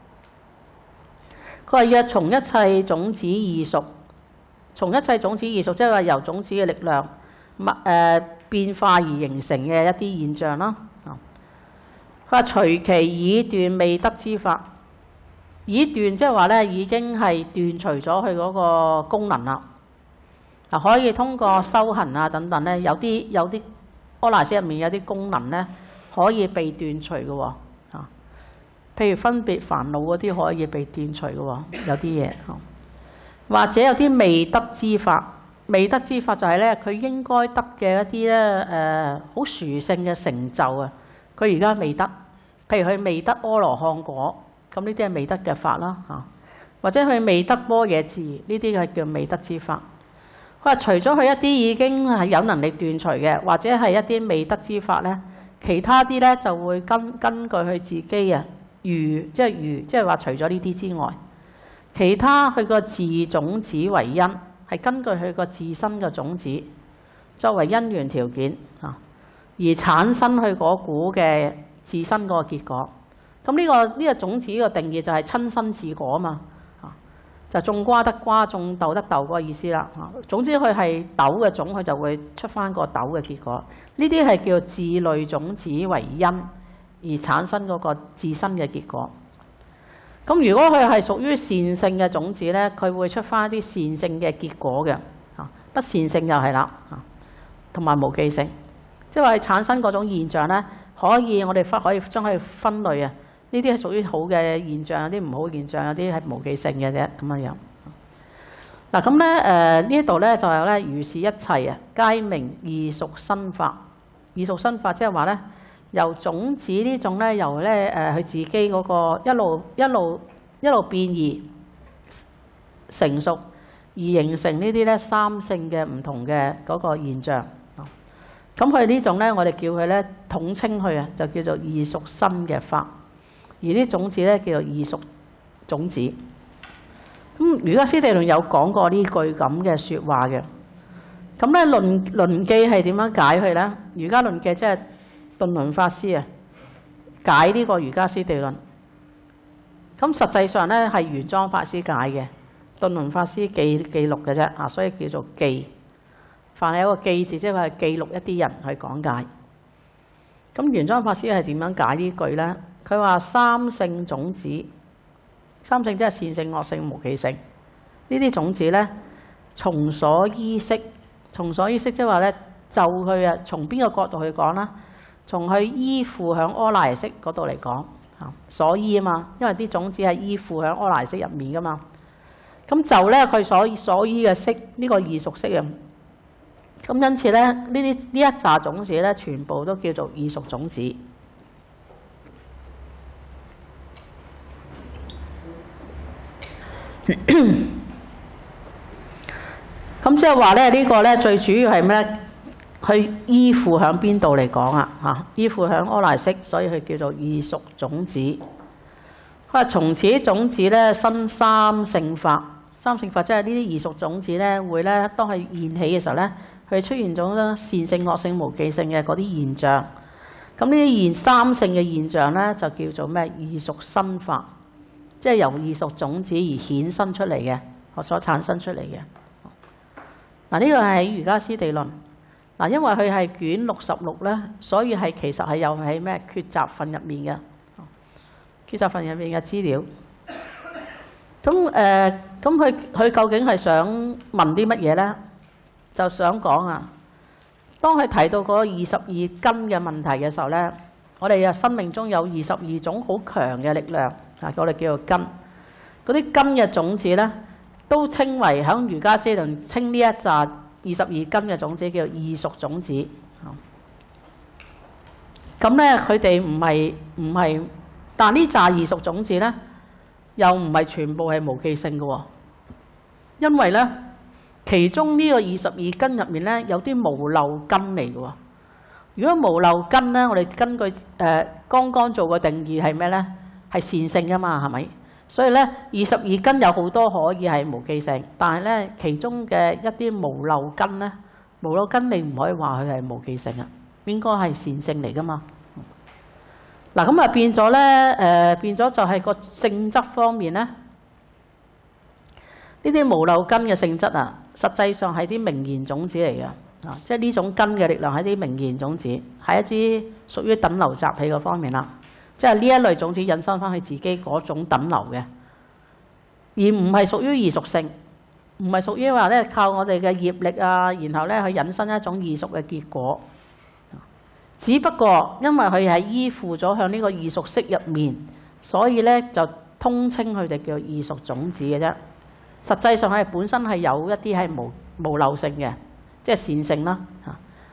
佢話若從一切種子異熟，從一切種子異熟，即係話由種子嘅力量變化而形成嘅一啲現象啦。佢話隨其已斷未得之法，已斷即係話咧已經係斷除咗佢嗰個功能啦。可以通過修行啊等等咧，有啲阿賴耶識入面有啲功能咧可以被斷除嘅喎。譬如分別煩惱嗰啲可以被斷除嘅喎，有啲嘢。或者有啲未得之法，未得之法就係咧佢應該得嘅一啲咧好殊勝嘅成就啊。佢而家未得，譬如佢未得阿羅漢果，咁呢啲係未得嘅法啦嚇。或者佢未得般若智，呢啲係叫未得之法。佢話除咗佢一啲已經係有能力斷除嘅，或者係一啲未得之法咧，其他啲咧就會根據佢自己啊，即係話除咗呢啲之外，其他佢個自種子為因，係根據佢個自身嘅種子作為因緣條件嚇。而產生佢嗰股嘅自身嗰個結果，咁呢個種子嘅定義就係親生自果啊嘛，就種瓜得瓜，種豆得豆嗰個意思啦。總之佢係豆嘅種，佢就會出翻個豆嘅結果。呢啲係叫自類種子為因而產生嗰個自身嘅結果。咁如果佢係屬於善性嘅種子咧，佢會出翻啲善性嘅結果嘅。不善性又係啦，同埋無記性。即係話產生嗰種現象咧，我哋可以將佢分類啊。呢啲係屬於好嘅現象，有啲唔好嘅現象，有啲係無記性嘅啫咁樣樣。嗱咁咧呢一度咧就係咧如是一切啊，皆名異熟生法。異熟生法即係話咧由種子呢種咧由咧佢自己嗰個一路變異成熟而形成呢啲咧三性嘅唔同嘅嗰個現象。咁佢呢種咧，我哋叫佢咧統稱佢啊，就叫做異熟生嘅法。而啲種子咧叫做異熟種子。咁儒家師地論有講過呢句咁嘅説話嘅。咁咧論記係點樣解佢咧？儒家論記即係頓倫法師啊，解呢個儒家師地論。咁實際上咧係玄奘法師解嘅，頓倫法師記錄嘅啫，所以叫做記。凡係有個記字，即係話記錄一啲人去講解。咁玄奘法師係點樣解呢句咧？佢話三性種子，三性即係善性、惡性、無記性。呢啲種子咧，從所依識，從所依識即係話咧，就佢啊，從邊個角度去講啦？從佢依附響阿賴耶識嗰度嚟講，所依啊嘛，因為啲種子係依附響阿賴耶識入面噶嘛。咁就咧佢所依嘅識，呢個異熟識啊。咁因此咧，呢一紮種子咧，全部都叫做異熟種子。咁即係話咧，呢個咧最主要係咩咧？佢依附響邊度嚟講啊？嚇，依附響阿賴耶識，所以佢叫做異熟種子。佢話從此種子咧生三性法，三性法即係呢啲異熟種子咧，會咧當佢現起嘅時候咧，佢出現咗善性、惡性、無記性嘅嗰啲現象。咁呢啲三性嘅現象咧，就叫做咩？異熟生法，即係由異熟種子而衍生出嚟嘅，所產生出嚟嘅。嗱，呢個係儒家師地論。 嗱，因為佢係卷66咧，所以其實係有喺咩抉擇份入面嘅抉擇份入面嘅資料。咁佢究竟係想問啲乜嘢咧？就想講啊，當佢提到嗰22根嘅問題嘅時候咧，我哋生命中有22種好強嘅力量啊，我哋叫做根。嗰啲根嘅種子咧，都稱為喺儒家思論稱呢一紮22根嘅種子叫做異屬種子。咁咧，佢哋唔係，但呢紮異屬種子咧，又唔係全部係無記性嘅喎。因為咧，其中呢個22根入面咧，有啲無漏根嚟嘅喎。如果無漏根咧，我哋根據剛剛做個定義係咩咧？係善性㗎嘛，係咪？所以咧，22根有好多可以係無記性，但係咧，其中嘅一啲無漏根咧，無漏根你唔可以話佢係無記性啊，應該係善性嚟㗎嘛。嗱，咁啊變咗咧，變咗就係個性質方面咧，呢啲無漏根嘅性質啊，實際上係啲名言種子嚟嘅啊，即係呢種根嘅力量係啲名言種子，係一啲屬於等流集氣嘅方面啦。即係呢一類種子引申翻去自己嗰種等流嘅，而唔係屬於異屬性，唔係屬於話咧靠我哋嘅業力啊，然後咧去引申一種異屬嘅結果。只不過因為佢係依附咗向呢個異屬識入面，所以咧就通稱佢哋叫異屬種子嘅啫。實際上係本身係有一啲係無漏性嘅，即係善性啦嚇。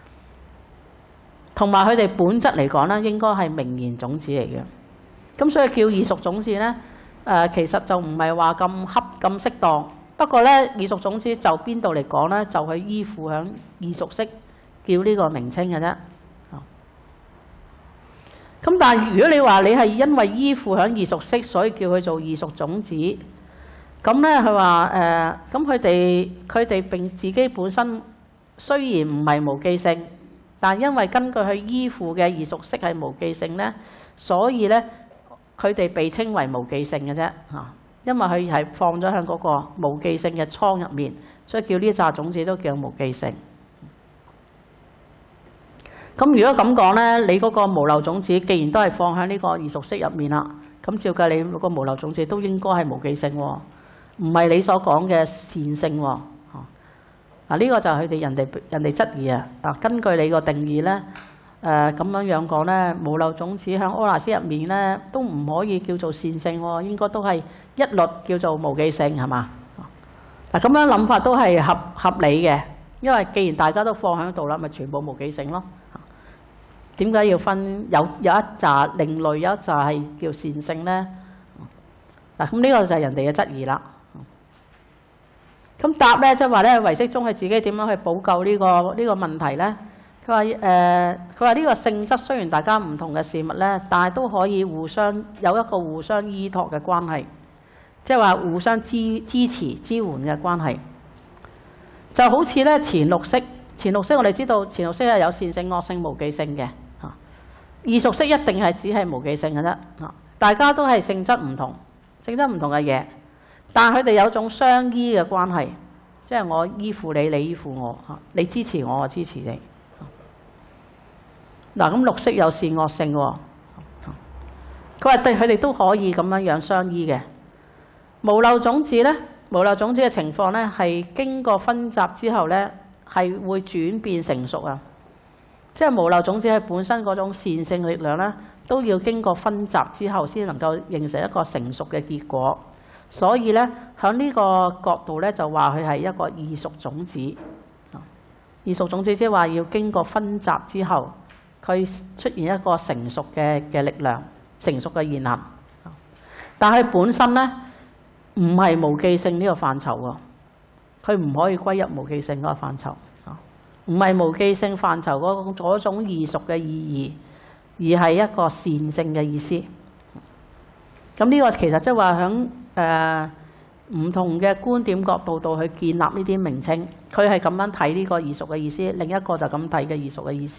同埋佢哋本質嚟講咧，應該係名言種子嚟嘅。咁所以叫異屬種子咧，其實就唔係話咁咁適當。不過咧，異屬種子就邊度嚟講咧，就係依附響異屬識叫呢個名稱嘅啫。咁但係如果你話你係因為依附響異屬識，所以叫佢做異屬種子，咁咧佢話咁佢哋並自己本身雖然唔係無記性。但因為根據佢依附嘅異屬識係無記性咧，所以咧佢哋被稱為無記性嘅啫嚇。因為佢係放咗喺嗰個無記性嘅倉入面，所以叫呢紮種子都叫無記性。咁如果咁講咧，你嗰個無漏種子既然都係放喺呢個異屬識入面啦，咁照計你個無漏種子都應該係無記性喎，唔係你所講嘅善性喎。嗱，呢個就係佢哋人哋質疑啊！嗱，根據你個定義咧，咁樣講咧，無漏種子喺柯那斯入面咧，都唔可以叫做善性喎，應該都係一律叫做無記性係嘛？嗱，咁樣諗法都係合理嘅，因為既然大家都放喺度啦，咪全部無記性咯。點解要分有一紮另類，有一紮係叫善性咧？嗱，咁呢個就係人哋嘅質疑啦。咁答咧，即係話咧，唯識宗佢自己點樣去補救呢個問題咧？佢話呢個性質雖然大家唔同嘅事物咧，但係都可以有一個互相依託嘅關係，即係話互相支持支援嘅關係。就好似咧前六識我哋知道前六識係有善性、惡性、無記性嘅嚇。異屬識一定係只係無記性嘅啫嚇。大家都係性質唔同嘅嘢。但係佢哋有種相依嘅關係，即係我依附你，你依附我嚇，你支持我，我支持你。嗱，咁六識有善惡性喎，佢話對佢哋都可以咁樣相依嘅。無漏種子咧，無漏種子嘅情況咧，係經過分集之後咧，係會轉變成熟啊。即係無漏種子係本身嗰種善性力量咧，都要經過分集之後先能夠形成一個成熟嘅結果。所以咧，喺呢個角度咧，就話佢係一個異屬種子。異屬種子即係話要經過分集之後，佢出現一個成熟嘅力量，成熟嘅現行。但係本身咧，唔係無記性呢個範疇喎，佢唔可以歸入無記性嗰個範疇。唔係無記性範疇嗰種異屬嘅意義，而係一個善性嘅意思。咁呢個其實即係話喺唔同嘅觀點角度度去建立呢啲名稱，佢係咁樣睇呢個異屬嘅意思，另一個就咁睇嘅異屬嘅意思。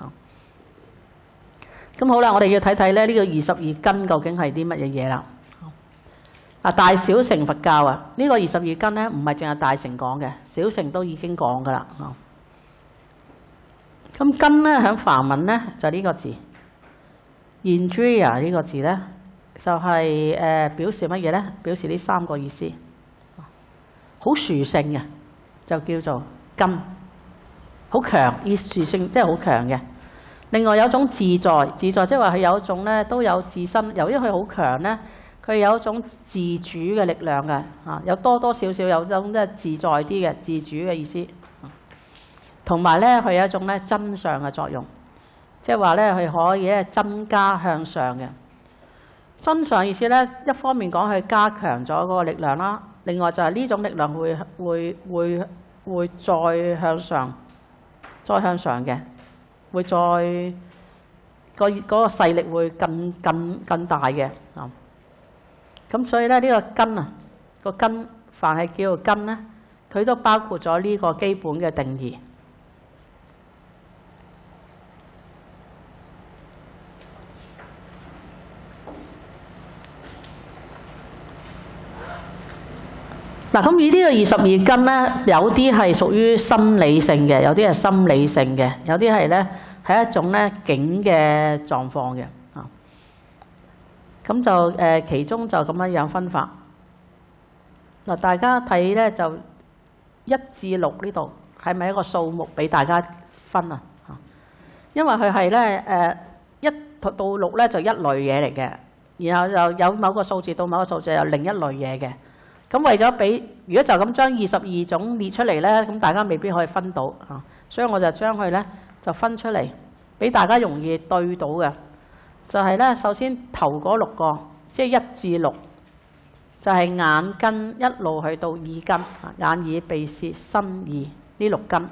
咁好啦，我哋要睇睇咧呢個22根究竟係啲乜嘢嘢啦。嗱，大小乘佛教啊，呢個22根咧唔係淨係大乘講嘅，小乘都已經講噶啦。 咁根咧喺梵文咧就呢個字 ，Indriya 呢個字咧就係表示乜嘢咧？表示呢3個意思，好殊勝嘅就叫做根，好強，以殊勝即係好強嘅。另外有一種自在，自在即係話佢有一種咧都有自身，由於佢好強咧，佢有一種自主嘅力量嘅，有多多少少有種即係自在啲嘅自主嘅意思。同埋咧，佢有一種咧增上嘅作用，即係話咧佢可以咧增加向上嘅。增上意思咧，一方面講佢加強咗嗰個力量啦，另外就係呢種力量會再向上，再向上嘅，會再嗰個勢力會更大嘅啊。咁所以咧呢個根啊，個根凡係叫做根咧，佢都包括咗呢個基本嘅定義。嗱，咁以呢個22根咧，有啲係屬於生理性嘅，有啲係心理性嘅，有啲係咧係一種咧境嘅狀況嘅啊。咁就其中就咁樣分法。嗱，大家睇咧就1至6呢度係咪一個數目俾大家分啊？因為佢係咧1到6咧就一類嘢嚟嘅，然後就有某個數字到某個數字有另一類嘢嘅。咁為咗俾，如果就咁將22種列出嚟咧，咁大家未必可以分到啊，所以我就將佢咧就分出嚟，俾大家容易對到嘅。就係咧，首先頭嗰6個，即係1至6，就係眼根一路去到耳根，眼耳鼻舌身意呢6根。呢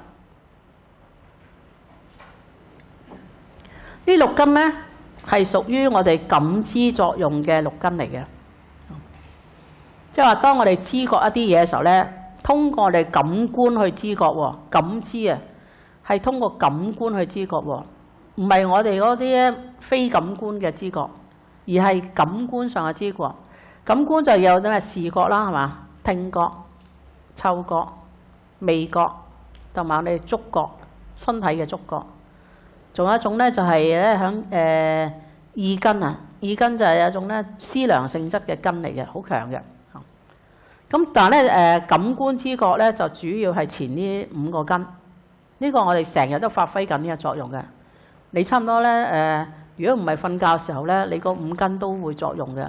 6根咧係屬於我哋感知作用嘅6根嚟嘅。即係話，當我哋知覺一啲嘢嘅時候咧，通過我哋感官去知覺喎，感知啊，係通過感官去知覺喎，唔係我哋嗰啲非感官嘅知覺，而係感官上嘅知覺。感官就有啲咩視覺啦，係嘛？聽覺、嗅覺、味覺，同埋我哋觸覺、身體嘅觸覺。仲有一種咧，就係咧響意根啊，意根就係一種咧思量性質嘅根嚟嘅，好強嘅。咁但係咧感官知覺咧就主要係前呢5個根，呢個我哋成日都發揮緊呢個作用嘅。你差唔多咧如果唔係瞓覺嘅時候咧，你個5根都會作用嘅。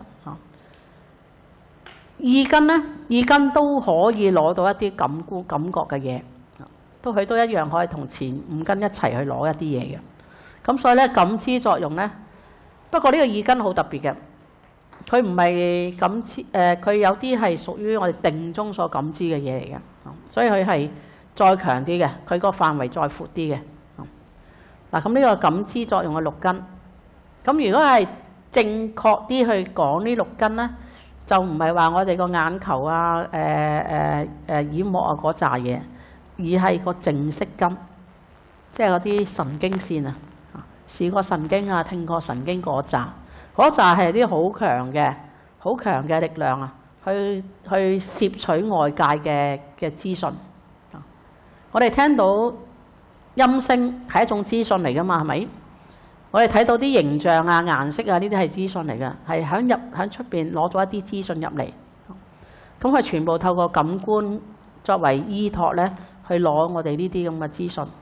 意根咧，意根都可以攞到一啲感覺嘅嘢，佢都一樣可以同前5根一齊去攞一啲嘢嘅。咁所以咧感知作用咧，不過呢個意根好特別嘅。佢唔係感知，佢有啲係屬於我哋定中所感知嘅嘢嚟嘅，所以佢係再強啲嘅，佢個範圍再闊啲嘅。嗱，咁呢個感知作用嘅6根，咁如果係正確啲去講呢6根咧，就唔係話我哋個眼球啊、耳膜啊嗰扎嘢，而係個淨色根，即係嗰啲神經線啊，視覺神經啊、聽覺神經嗰扎。嗰就係啲好強嘅力量啊，去攝取外界嘅資訊。我哋聽到音聲係一種資訊嚟㗎嘛，係咪？我哋睇到啲形象啊、顏色啊，呢啲係資訊嚟㗎，係喺出邊攞咗一啲資訊入嚟。咁佢全部透過感官作為依託咧，去攞我哋呢啲咁嘅資訊。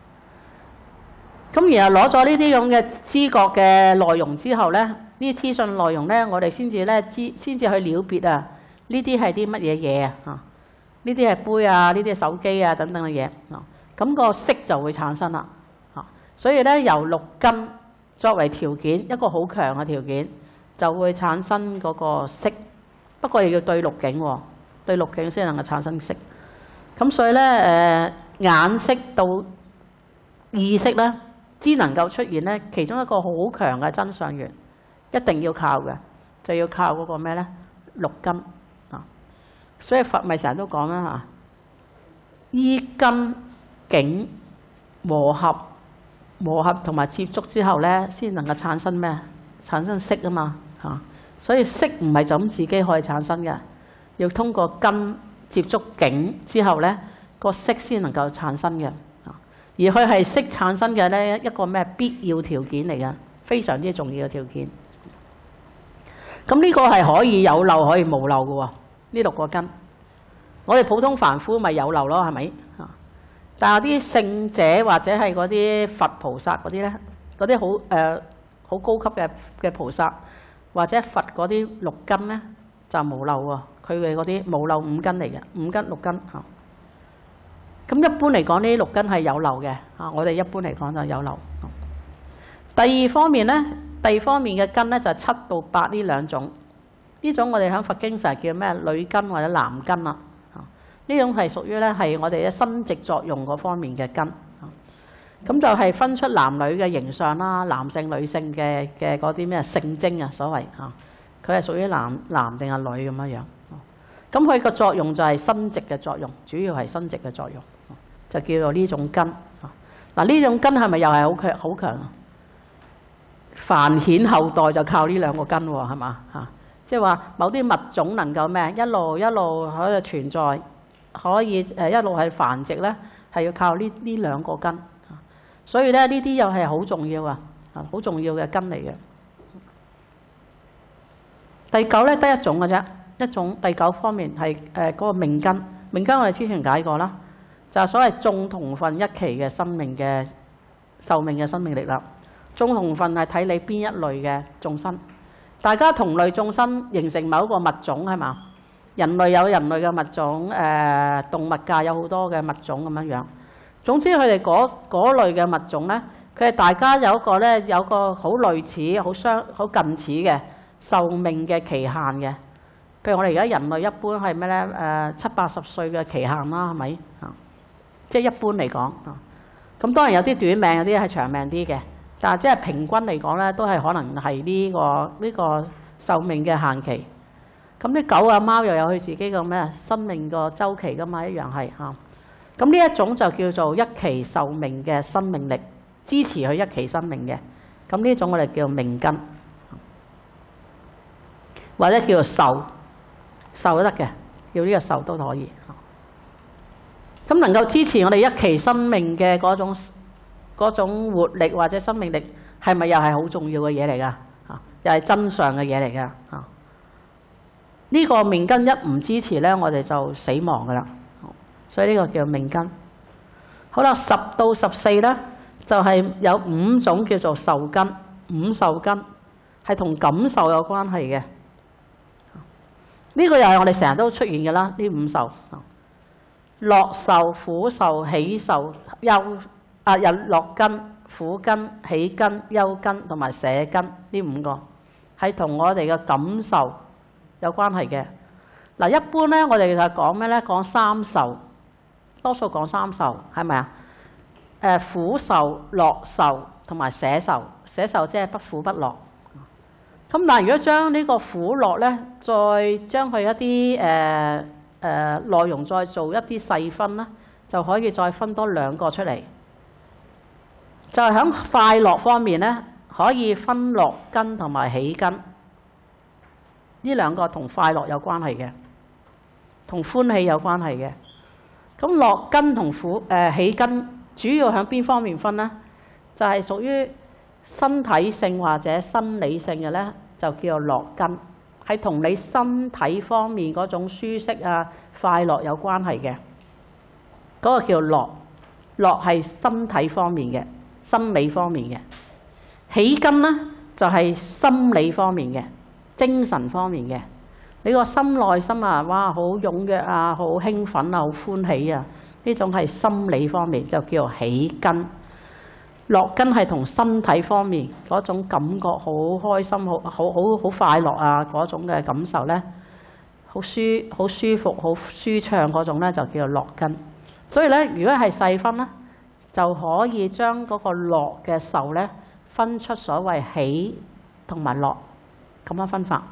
咁然後攞咗呢啲咁嘅知覺嘅內容之後咧，呢啲資訊內容咧，我哋先至去了別啊，呢啲係啲乜嘢嘢啊？呢啲係杯啊，呢啲係手機啊等等嘅嘢啊。咁個色就會產生啦。所以咧，由6根作為條件，一個好強嘅條件，就會產生嗰個色。不過又要對6境喎，對6境先能夠產生色。咁所以咧，眼色到意識咧，只能夠出現咧，其中一個好強嘅真相源，一定要靠嘅，就要靠嗰個咩咧？6根啊！所以佛咪成日都講啦嚇，依根境和合同埋接觸之後咧，先能夠產生咩？產生色啊嘛嚇！所以色唔係就咁自己可以產生嘅，要通過根接觸境之後咧，個色先能夠產生嘅。 而佢係識產生嘅呢一個咩必要條件嚟嘅，非常之重要嘅條件。咁呢個係可以有漏可以無漏嘅喎，呢6個根。我哋普通凡夫咪有漏咯，係咪？但係啲聖者或者係嗰啲佛菩薩嗰啲咧，嗰啲好高級嘅菩薩或者佛嗰啲6根咧就無漏喎，佢嘅嗰啲無漏5根嚟嘅，5根6根嚇。咁一般嚟講，呢6根係有漏嘅嚇，我哋一般嚟講就有漏。第二方面咧，第二方面嘅根咧就係7到8呢2種，呢種我哋喺佛經成日叫咩女根或者男根啦。呢種係屬於咧係我哋嘅生殖作用嗰方面嘅根，咁就係分出男女嘅形象啦，男性女性嘅嗰啲咩性徵啊，所謂嚇，佢係屬於男定係女咁樣樣。咁佢個作用就係生殖嘅作用，主要係生殖嘅作用，就叫做呢種根。嗱，呢種根係咪又係好強啊？繁衍後代就靠呢2個根喎，係嘛嚇？即係話某啲物種能夠咩一路可以存在。可以一路係繁殖咧，係要靠呢2個根，所以咧呢啲又係好重要啊，好重要嘅根嚟嘅。第9咧得1種嘅啫，一種第9方面係嗰個命根。命根我哋之前解過啦，就係所謂眾同分一期嘅生命嘅壽命嘅生命力啦。眾同分係睇你邊一類嘅眾生，大家同類眾生形成某一個物種係嘛？人類有人類嘅物種，動物界有好多嘅物種咁樣樣。總之佢哋嗰類嘅物種咧，佢係大家有個好類似、好近似嘅壽命嘅期限嘅。譬如我哋而家人類一般係咩咧？70-80歲嘅期限啦，係咪？即係一般嚟講。咁當然有啲短命，有啲係長命啲嘅。但係即係平均嚟講咧，都係可能係呢個壽命嘅限期。咁啲狗啊貓又有佢自己嘅咩生命個週期噶嘛，一樣係嚇。咁呢一種就叫做1期壽命嘅生命力，支持佢1期生命嘅。咁呢種我哋叫命根，或者叫做壽都得嘅，叫呢個壽都可以。咁能夠支持我哋1期生命嘅嗰種活力或者生命力，係咪又係好重要嘅嘢嚟㗎？嚇，又係真相嘅嘢嚟㗎嚇。呢個命根一唔支持咧，我哋就死亡噶啦。所以呢個叫命根。好啦，10到14咧，就係有5種叫做受根，5受根係同感受有關係嘅。呢個又係我哋成日都出現嘅啦。呢5受，樂受、苦受、喜受、樂根、苦根、喜根、憂根同埋捨根，呢5個係同我哋嘅感受有關係嘅。嗱，一般咧，我哋就講咩咧？講3受，多數講3受，係咪啊？苦受、樂受同埋捨受。捨受即係不苦不樂。咁但係如果將呢個苦樂咧，再將佢一啲內容再做一啲細分啦，就可以再分多2個出嚟。就係喺快樂方面咧，可以分樂根同埋喜根。呢2個同快樂有關係嘅，同歡喜有關係嘅。咁樂根同喜根主要喺邊方面分呢？就係屬於身體性或者生理性嘅咧，就叫做樂根，係同你身體方面嗰種舒適啊、快樂有關係嘅。嗰個叫樂，樂係身體方面嘅、生理方面嘅。喜根呢，就係心理方面嘅。精神方面嘅，你個心內心啊，哇，好踴躍啊，好興奮啊，好歡喜啊，呢種係心理方面，就叫做喜根。樂根係同身體方面嗰種感覺好開心、好快樂啊嗰種嘅感受咧，好舒服、好舒暢嗰種咧，就叫做樂根。所以咧，如果係細分咧，就可以將嗰個樂嘅受咧分出所謂喜同埋樂。咁樣分法。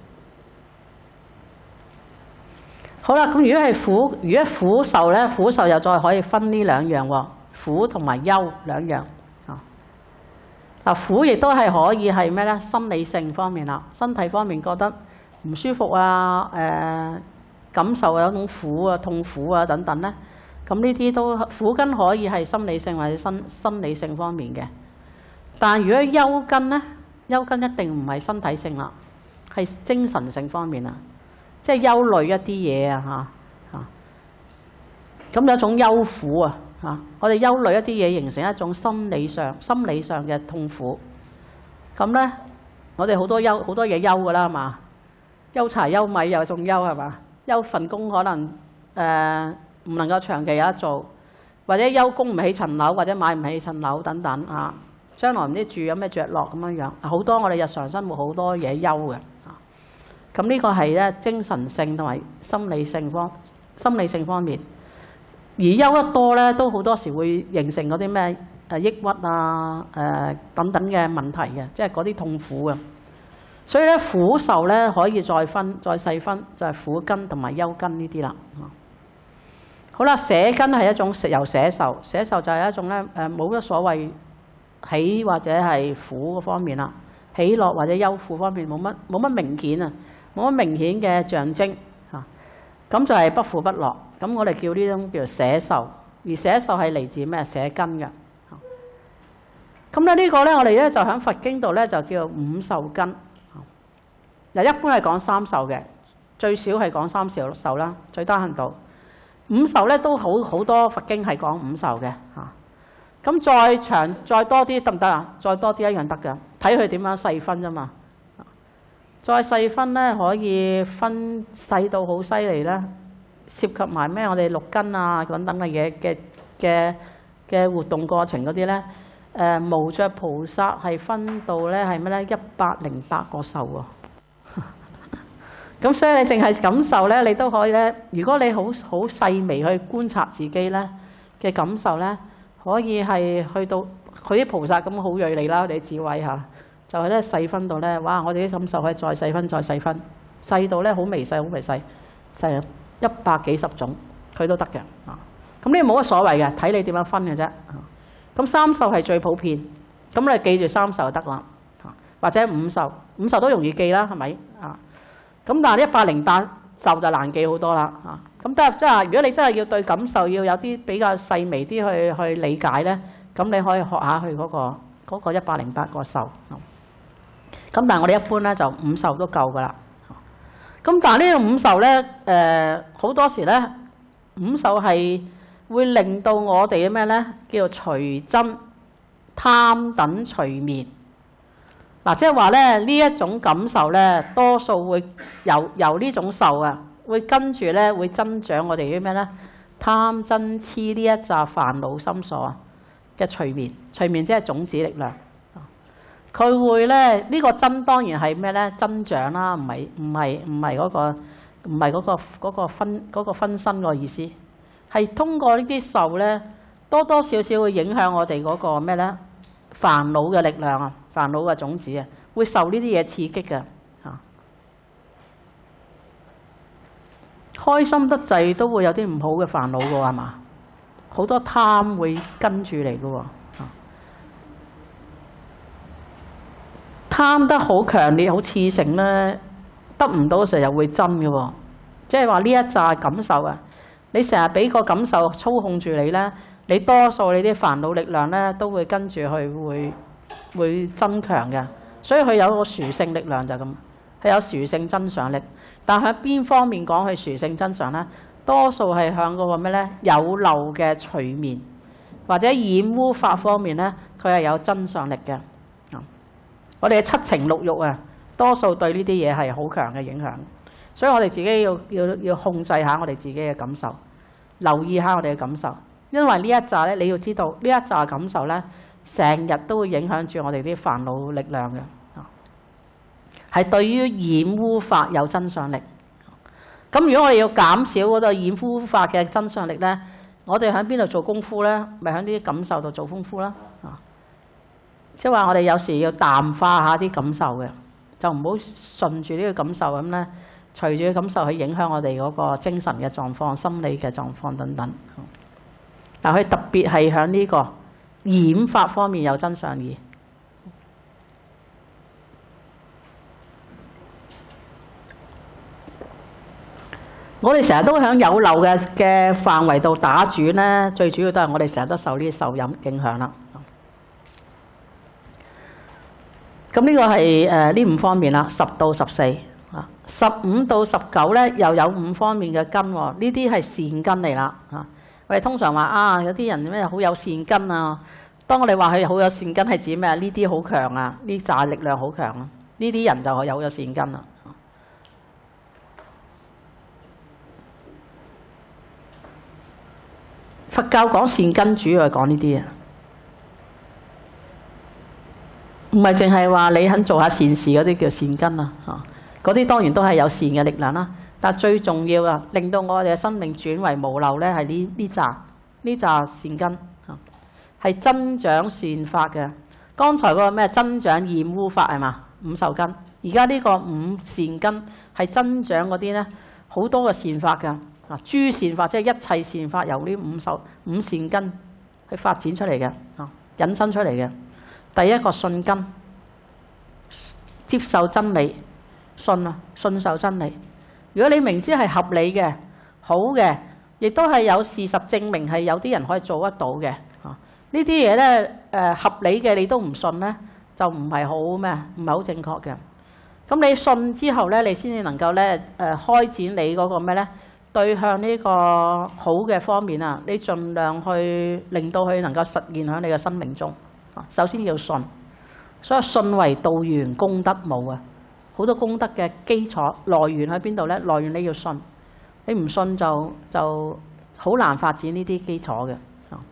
好啦，咁如果係苦，如果苦受咧，苦受又再可以分呢2樣喎，苦同埋憂2樣。嗱，苦亦都係可以係咩咧？心理性方面啦，身體方面覺得唔舒服啊，感受有一種苦啊、痛苦啊等等咧， 咁呢啲都苦根可以係心理性或者生理性方面嘅。但如果憂根呢，憂根一定唔係身體性啦，係精神性方面啊，即係憂慮一啲嘢啊嚇。咁有一種憂苦啊嚇，我哋憂慮一啲嘢形成一種心理上嘅痛苦。咁呢，我哋好多嘢憂噶啦，係嘛？憂柴憂米又仲憂係嘛？憂份工可能唔能夠長期有得做，或者憂供唔起層樓，或者買唔起層樓等等啊。將來唔知住有咩着落咁樣樣，好多我哋日常生活好多嘢憂嘅。咁呢個係咧精神性同埋心理性方面。而憂得多咧，都好多時會形成嗰啲咩抑鬱啊等等嘅問題嘅，即係嗰啲痛苦嘅。所以咧苦受咧可以再細分，就係苦根同埋憂根呢啲啦。好啦，捨根係一種由捨受，捨受就係一種咧冇乜所謂喜或者係苦嗰方面啦，喜樂或者憂苦方面冇乜明顯啊，冇乜明顯嘅象徵嚇。咁就係不苦不樂。咁我哋叫呢種叫做捨受，而捨受係嚟自咩？捨根嘅。咁咧呢個咧我哋咧就喺佛經度咧就叫做五受根。嗱，一般係講三受嘅，最少係講三受啦，最低限度。五受咧都好多佛經係講五受嘅嚇。咁再長再多啲得唔得啊？再多啲一樣得㗎，睇佢點樣細分啫嘛。再細分咧可以分細到好犀利啦，涉及埋咩我哋六根啊等等嘅嘢嘅活動過程嗰啲咧。無著菩薩係分到咧係咩咧？108個受喎。咁所以你淨係感受咧，你都可以咧。如果你好細微去觀察自己咧嘅感受咧，可以係去到佢啲菩薩咁好鋭利啦，你智慧嚇，就係咧細分到咧，哇！我哋啲感受可以再細分，細到咧好微細，細100幾十種，佢都得嘅。咁呢冇乜所謂嘅，睇你點樣分嘅啫。咁三受係最普遍，咁你記住三受就得啦，或者五受都容易記啦，係咪啊？咁但係108受就難記好多啦嚇。咁即係如果你真係要對感受要有啲比較細微啲去理解咧，咁你可以學下佢嗰個108個受。咁但係我哋一般咧就五受都夠噶啦。咁但係呢個五受咧好多時咧五受係會令到我哋嘅咩咧叫做隨增貪等隨眠。嗱，即係話咧呢一種感受咧，多數會由呢種受啊，會跟住咧會增長我哋啲咩咧貪嗔痴呢一紮煩惱心所嘅隨眠。隨眠即係種子力量，佢會咧呢個增當然係咩咧增長啦，唔係嗰個分身個意思，係通過呢啲受咧多多少少會影響我哋嗰個咩咧煩惱嘅力量啊。煩惱嘅種子啊，會受呢啲嘢刺激嘅嚇。開心得滯都會有啲唔好嘅煩惱嘅喎，係嘛？好多貪會跟住嚟嘅喎。貪得好強烈、好熾盛咧，得唔到嘅時候又會憎嘅喎。即係話呢一紮感受啊，你成日俾個感受操控住你咧，你多數你啲煩惱力量咧都會跟住去會增強嘅，所以佢有個殊勝力量就咁，佢有殊勝增上力。但喺邊方面講佢殊勝增上咧？多數係向嗰個咩咧有漏嘅隨眠或者染污法方面咧，佢係有增上力嘅。我哋嘅七情六欲啊，多數對呢啲嘢係好強嘅影響，所以我哋自己要控制下我哋自己嘅感受，留意下我哋嘅感受，因為呢一紮咧你要知道呢一紮感受咧。成日都會影響住我哋啲煩惱力量嘅，係對於染污法有增上力。咁如果我哋要減少嗰個染污法嘅增上力咧，我哋喺邊度做功夫咧？咪喺呢啲感受度做功夫啦。即係話我哋有時要淡化下啲感受嘅，就唔好順住呢個感受咁咧，隨住感受去影響我哋嗰個精神嘅狀況、心理嘅狀況等等。但佢特別係喺呢個染法方面有增上義。 我哋成日都喺有漏嘅範圍度打轉咧，最主要都係我哋成日都受呢啲受影響啦。咁呢個係呢5方面啦，10到14啊，15到19咧又有5方面嘅根喎，呢啲係善根嚟啦嚇。我哋通常話啊，有啲人咩好有善根啊。當我哋話佢好有善根係指咩啊？呢啲好強啊，呢紮力量好強啊，呢啲人就係有善根啦。佛教講善根主要係講呢啲啊，唔係淨係話你肯做下善事嗰啲叫善根啊。嗰啲當然都係有善嘅力量啦，但最重要啊，令到我哋嘅生命轉為無漏咧，係呢紮善根啊，係增長善法嘅。剛才嗰個咩增長厭污法係嘛？5受根，而家呢個5善根係增長嗰啲咧，好多嘅善法㗎。諸善法即係一切善法，由呢5善根去發展出嚟嘅，引申出嚟嘅。第一個信根，接受真理，信受真理。如果你明知係合理嘅、好嘅，亦都係有事實證明係有啲人可以做得到嘅，呢啲嘢咧合理嘅你都唔信咧，就唔係好咩？唔係好正確嘅。咁你信之後咧，你先至能夠咧開展你嗰個咩咧？對向呢個好嘅方面啊，你盡量去令到佢能夠實現喺你嘅生命中。首先要信，所以信為道源，功德母啊！好多功德嘅基礎來源喺邊度呢？來源你要信，你唔信就好難發展呢啲基礎嘅。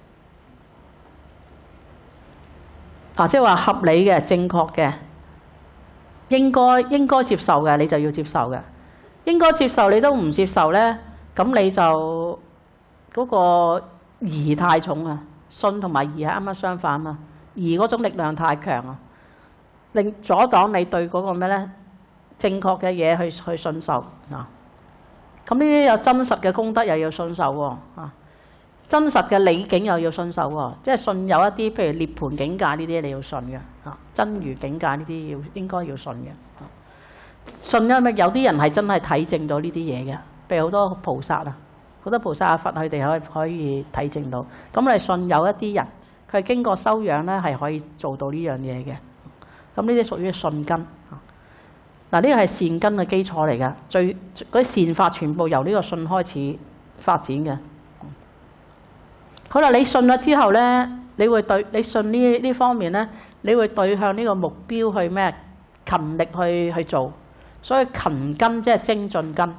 即係話合理嘅、正確嘅，應該接受嘅，你就要接受嘅。應該接受你都唔接受呢，咁你就嗰個疑太重啊！信同埋疑係啱啱相反啊！疑嗰種力量太強啊，令阻擋你對嗰個咩呢？正確嘅嘢去信受啊！咁呢啲有真實嘅功德又要信受喎啊！真實嘅理境又要信受喎，即係信有一啲譬如涅槃境界呢啲你要信嘅啊，真如境界呢啲應該要信嘅。信因為有啲人係真係體證到呢啲嘢嘅，譬如好多菩薩啊，好多菩薩阿佛佢哋可以體證到。咁我哋信有一啲人佢係經過修養咧，係可以做到呢樣嘢嘅。咁呢啲屬於信根。嗱，呢個係善根嘅基礎嚟㗎，嗰啲善法全部由呢個信開始發展嘅。好啦，你信咗之後咧，你信呢方面咧，你會對向呢個目標去咩？勤力去做。所以勤根即係精進根。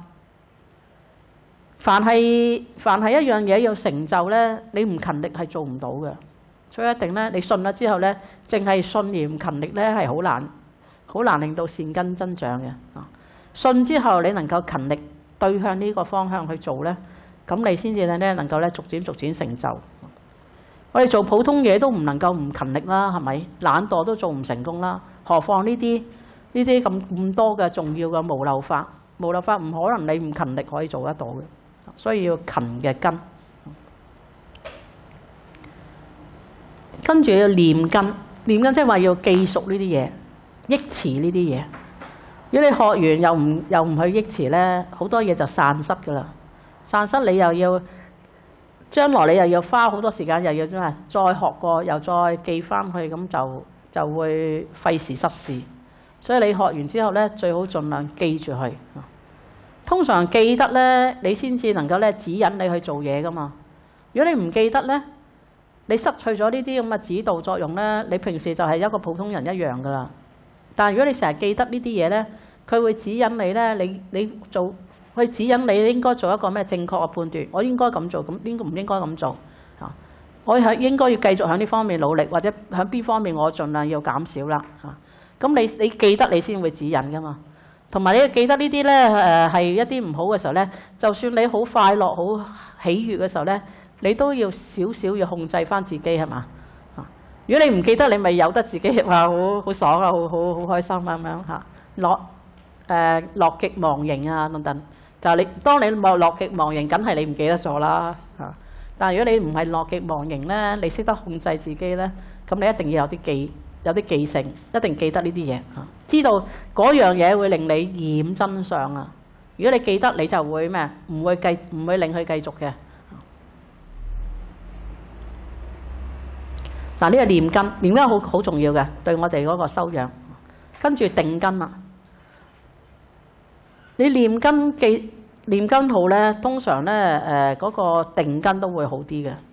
凡係一樣嘢要成就咧，你唔勤力係做唔到嘅。所以一定咧，你信咗之後咧，淨係信而唔勤力咧，係好難令到善根增長嘅。信之後你能夠勤力對向呢個方向去做咧，咁你先至咧能夠咧逐漸成就。我哋做普通嘢都唔能夠唔勤力啦，係咪？懶惰都做唔成功啦，何況呢啲咁多嘅重要嘅無漏法，無漏法唔可能你唔勤力可以做得到嘅，所以要勤嘅根。跟住要念根，念根即係話要記熟呢啲嘢，憶持呢啲嘢。如果你學完又唔去憶持咧，好多嘢就散失㗎啦。散失你又要將來你又要花好多時間，又要再學過，又再記翻去，咁就會費時失事。所以你學完之後咧，最好盡量記住佢。通常記得咧，你先至能夠咧指引你去做嘢噶嘛。如果你唔記得咧，你失去咗呢啲咁嘅指導作用咧，你平時就係一個普通人一樣噶啦。但係如果你成日記得呢啲嘢咧，佢會指引你咧，你做去指引你應該做一個咩正確嘅判斷。我應該咁做，咁應該唔應該咁做？我係應該要繼續喺呢方面努力，或者喺邊方面我盡量要減少啦。咁你記得你先會指引噶嘛，同埋你記得呢啲咧係一啲唔好嘅時候咧，就算你好快樂、好喜悅嘅時候咧，你都要少少要控制翻自己係嘛？如果你唔記得，你咪由得自己話好爽啊，好開心咁樣嚇，樂極忘形啊等等。就係當你樂極忘形，梗係你唔記得咗啦嚇。但係如果你唔係樂極忘形咧，你識得控制自己咧，咁你一定要有啲記性，一定記得呢啲嘢嚇，知道嗰樣嘢會令你染真相啊， 如果你記得，你就會咩？唔會令佢繼續嘅。嗱，呢個念根，念根好重要嘅，對我哋嗰個修養。跟住定根啦，你念根好咧，通常咧嗰個定根都會好啲嘅。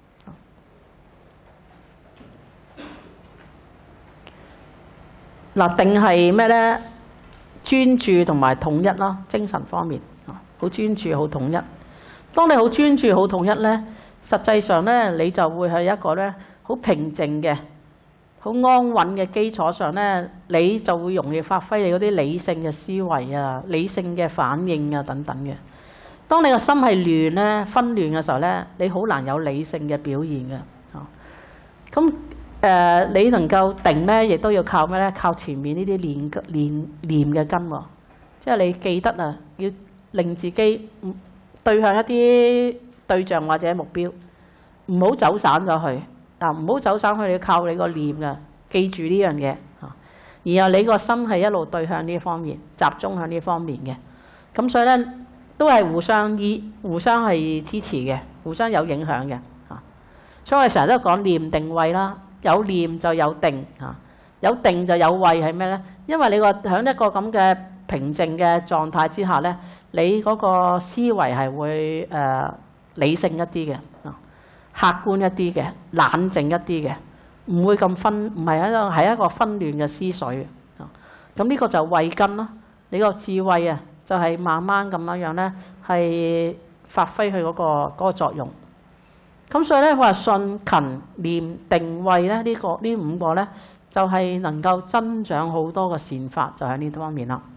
嗱，定係咩咧？專注同埋統一啦，精神方面好專注、好統一。當你好專注、好統一咧，實際上咧你就會係一個咧好平靜嘅、好安穩嘅基礎上咧，你就會容易發揮你嗰啲理性嘅思維啊、理性嘅反應啊等等嘅。當你個心係亂咧、紛亂嘅時候咧，你好難有理性嘅表現嘅。咁你能夠定咧，亦都要靠咩咧？靠前面呢啲念嘅根喎，即係你記得啊，要令自己對向一啲對象或者目標，唔好走散咗去。嗱，唔好走散去，你要靠你個念嘅，記住呢樣嘢。然後你個心係一路對向呢方面，集中向呢方面嘅。咁所以咧，都係互相係支持嘅，互相有影響嘅。所以我哋成日都講念定慧啦。有念就有定，有定就有慧，係咩咧？因為你喺一個咁嘅平靜嘅狀態之下咧，你嗰個思維係會理性一啲嘅，客觀一啲嘅，冷靜一啲嘅，唔會咁唔係一個紛亂嘅思緒。咁呢個就慧根啦。你個智慧啊，就係慢慢咁樣咧，係發揮佢嗰個作用。咁所以咧，佢話信、勤、念、定、慧咧，呢五個咧，就係能夠增長好多個善法，就喺呢方面啦。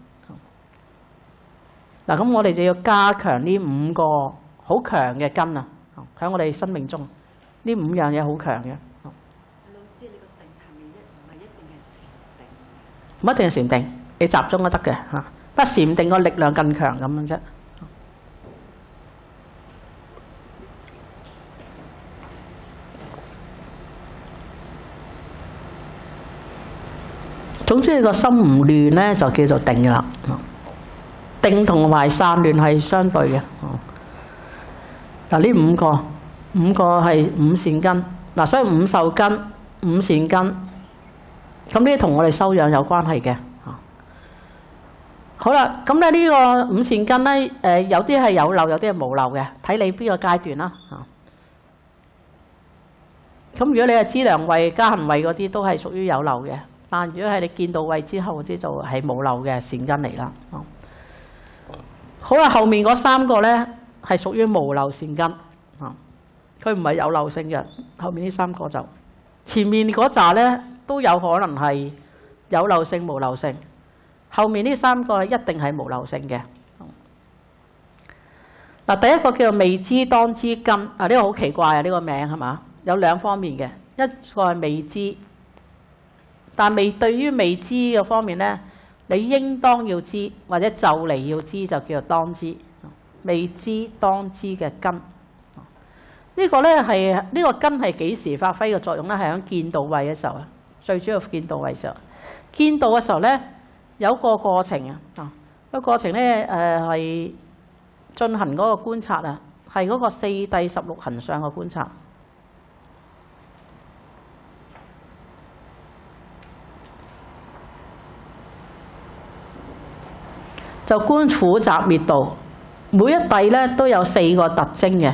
嗱，咁我哋就要加強呢五個好強嘅根啊！喺我哋生命中，呢五樣嘢好強嘅。 老師，你個定係咪唔係一定係禪定？ 唔一定係禪定，你集中都得嘅嚇。不過禪定個力量更強咁樣啫。總之你個心唔亂咧，就叫做定啦。定同埋散亂係相對嘅。嗱，呢五個係五善根。嗱，所以五受根、五善根，咁呢啲同我哋修養有關係嘅。好啦，咁咧呢個五善根咧，有啲係有漏，有啲係無漏嘅，睇你邊個階段啦。咁如果你係資糧位、加行位嗰啲，都係屬於有漏嘅。但如果係你見到位之後嗰啲，就係無漏嘅善根嚟啦。好啦，後面嗰三個咧係屬於無漏善根，佢唔係有漏性嘅。後面呢三個就，前面嗰紮咧都有可能係有漏性、無漏性，後面呢三個一定係無漏性嘅。嗱，第一個叫做未知當知根，呢個好奇怪啊！呢個名係嘛？有兩方面嘅，一個係未知。但對於未知嘅方面咧，你應當要知或者就嚟要知，就叫做當知。未知當知嘅根，呢個咧係呢個根係幾時發揮嘅作用咧？係喺見道位嘅時候啊，最主要見道位嘅時候。見道嘅時候咧，有個過程啊，個過程咧係進行嗰個觀察啊，係嗰個四諦十六行相嘅觀察。就觀苦集滅道，每一諦咧都有四個特徵嘅。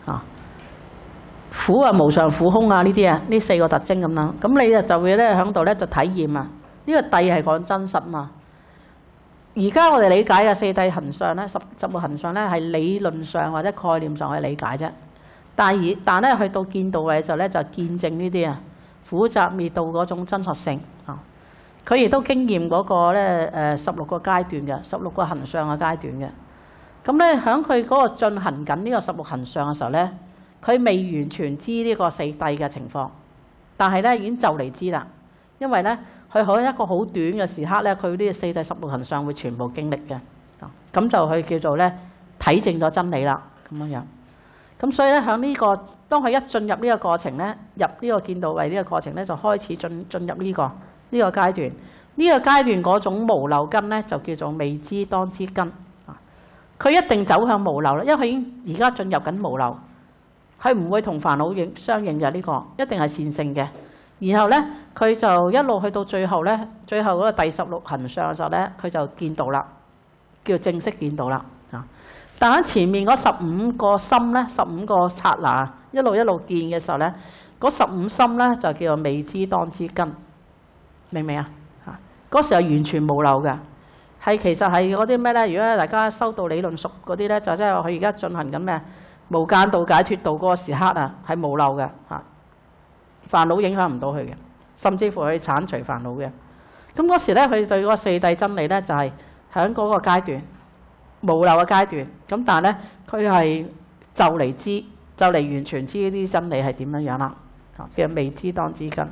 苦啊、無常、苦空啊呢啲啊，呢四個特徵咁啦。咁你就會咧喺度咧就體驗啊。呢個諦係講真實嘛。而家我哋理解嘅四諦行相咧，十六行相咧係理論上或者概念上去理解啫。但咧去到見道位嘅時候咧，就見證呢啲啊苦集滅道嗰種真實性啊。佢亦都經驗嗰個咧16個階段嘅16個行相嘅階段嘅。咁咧喺佢嗰個進行緊呢個16行相嘅時候咧，佢未完全知呢個四諦嘅情況，但係咧已經就嚟知啦。因為咧佢喺一個好短嘅時刻咧，佢呢個四諦16行相會全部經歷嘅。咁就佢叫做咧體證咗真理啦，咁樣樣。咁所以咧喺呢個當佢一進入呢個過程咧，入呢個見道位呢個過程咧，就開始進入呢個階段。呢個階段嗰種無漏根咧，就叫做未知當知根。 佢一定走向無漏啦，因為佢已經而家進入緊無漏，佢唔會同煩惱相應嘅呢個，一定係善性嘅。然後咧，佢就一路去到最後咧，最後嗰個第16行相嘅時候咧，佢就見道啦，叫正式見道啦。啊！但喺前面嗰15個心咧，15個剎那一路見嘅時候咧，嗰15心咧就叫做未知當知根，明唔明啊？嚇！嗰時係完全無漏嘅。係其實係嗰啲咩咧？如果大家修道理論熟嗰啲咧，就即係佢而家進行緊咩無間道解脫道嗰個時刻啊，係無漏嘅嚇，煩惱影響唔到佢嘅，甚至乎佢剷除煩惱嘅。咁嗰時咧，佢對嗰個四諦真理咧，就係喺嗰個階段無漏嘅階段。咁但係咧，佢係就嚟知，就嚟完全知呢啲真理係點樣樣啦。叫未知當知根。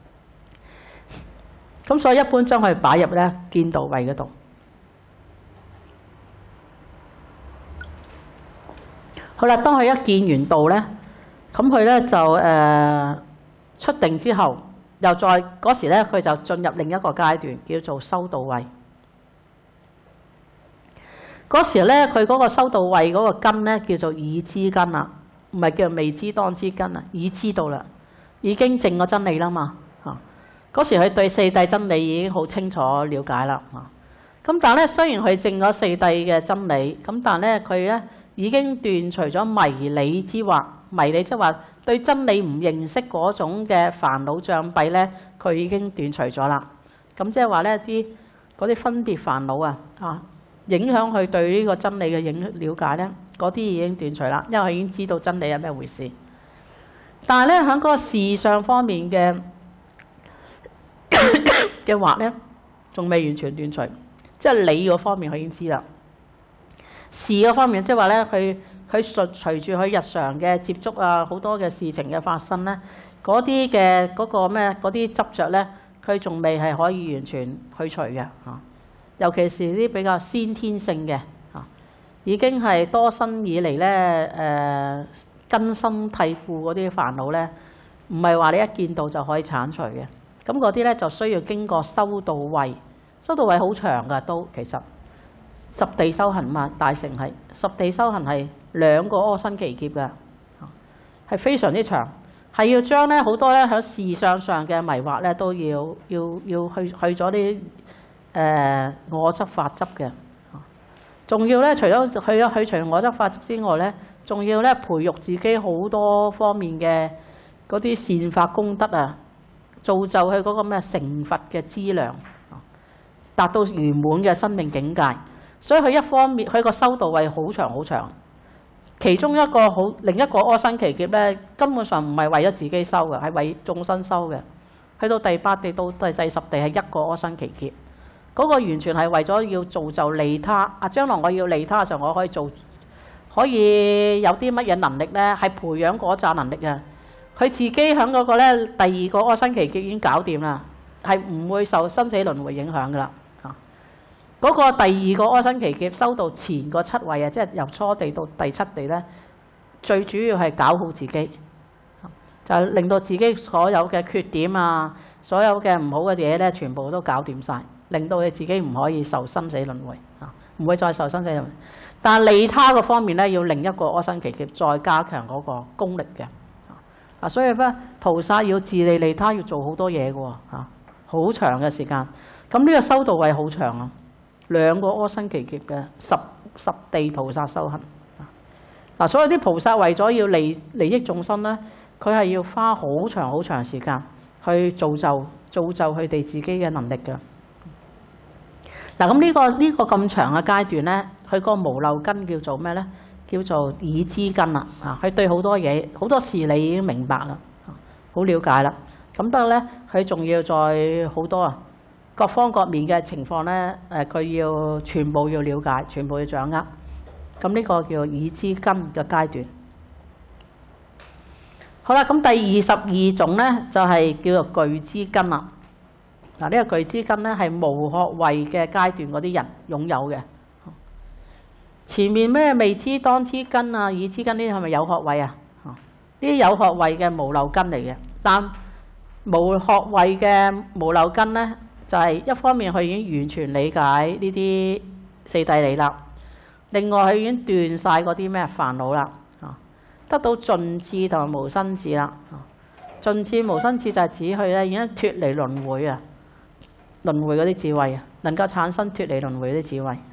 咁所以一般將佢擺入咧見道位嗰度。好啦，當佢一見完道咧，咁佢咧就出定之後，又再嗰時咧，佢就進入另一個階段，叫做修道位。嗰時咧，佢嗰個修道位嗰個根咧，叫做已知根啦，唔係叫未知當知根啊，已知道啦，已經證咗真理啦嘛。嗰時佢對四諦真理已經好清楚了解啦。咁但係咧，雖然佢證咗四諦嘅真理，咁但係咧佢咧已經斷除咗迷理之惑。迷理即係話對真理唔認識嗰種嘅煩惱障蔽咧，佢已經斷除咗啦。咁即係話咧嗰啲分別煩惱啊，影響佢對呢個真理嘅了解咧，嗰啲已經斷除啦，因為佢已經知道真理係咩回事。但係咧喺嗰個事相方面嘅惑咧，仲未完全斷除，即係理嗰方面佢已經知啦。事嗰方面即係話咧，佢隨住佢日常嘅接觸啊，好多嘅事情嘅發生咧，嗰啲嘅嗰個咩嗰啲執着咧，佢仲未係可以完全去除嘅嚇。尤其是啲比較先天性嘅嚇，已經係多生以嚟咧根深蒂固嗰啲煩惱咧，唔係話你一見到就可以剷除嘅。咁嗰啲咧就需要經過修道位，修道位好長㗎，都其實十地修行嘛，大乘係十地修行係2個阿僧祇劫嘅，係非常之長，係要將咧好多咧喺事相上嘅迷惑咧都要去咗啲我執法執嘅，仲要咧除咗去除我執法執之外咧，仲要咧培育自己好多方面嘅嗰啲善法功德啊，造就佢嗰個咩成佛嘅資糧，達到圓滿嘅生命境界。所以佢一方面佢個修道位好長好長，其中另一個阿僧祇劫咧，根本上唔係為咗自己修嘅，係為眾生修嘅。去到第8地到第10地係一個阿僧祇劫，嗰個完全係為咗要造就利他。將來我要利他嘅時候，我可以有啲乜嘢能力咧？係培養嗰紮能力啊！佢自己喺嗰個咧第2個阿僧祇劫已經搞掂啦，係唔會受生死輪迴影響噶啦。嗰個第2個阿僧祇劫修到前個7位啊，即係由初地到第7地咧，最主要係搞好自己，就係令到自己所有嘅缺點啊，所有嘅唔好嘅嘢咧，全部都搞掂晒，令到佢自己唔可以受生死輪迴啊，唔會再受生死輪迴。但係利他嗰方面咧，要另一個阿僧祇劫再加強嗰個功力嘅。所以咧，菩薩要自利利他，要做好多嘢嘅喎，好長嘅時間。咁呢個修道位好長啊，2個阿僧祇劫嘅十地菩薩修行。所以啲菩薩為咗要利益眾生咧，佢係要花好長好長時間去造就佢哋自己嘅能力嘅。咁呢個咁長嘅階段咧，佢個無漏根叫做咩咧？叫做已知根啦。佢對好多嘢好多事理已經明白啦，好了解啦。咁不過咧，佢仲要再好多各方各面嘅情況咧，佢要全部要了解，全部要掌握。咁呢個叫已知根嘅階段。好啦，咁第22種咧就係叫做具知根啦。呢個具知根咧係無學位嘅階段嗰啲人擁有嘅。前面咩未知當知根啊、已知根呢啲係咪有學位啊？呢啲有學位嘅無漏根嚟嘅。但無學位嘅無漏根咧，就係一方面佢已經完全理解呢啲四諦理啦。 另外佢已經斷晒嗰啲咩煩惱啦，得到盡智同埋無生智啦。盡智無生智就係指佢咧已經脫離輪迴啊，輪迴嗰啲智慧啊，能夠產生脫離輪迴嗰啲智慧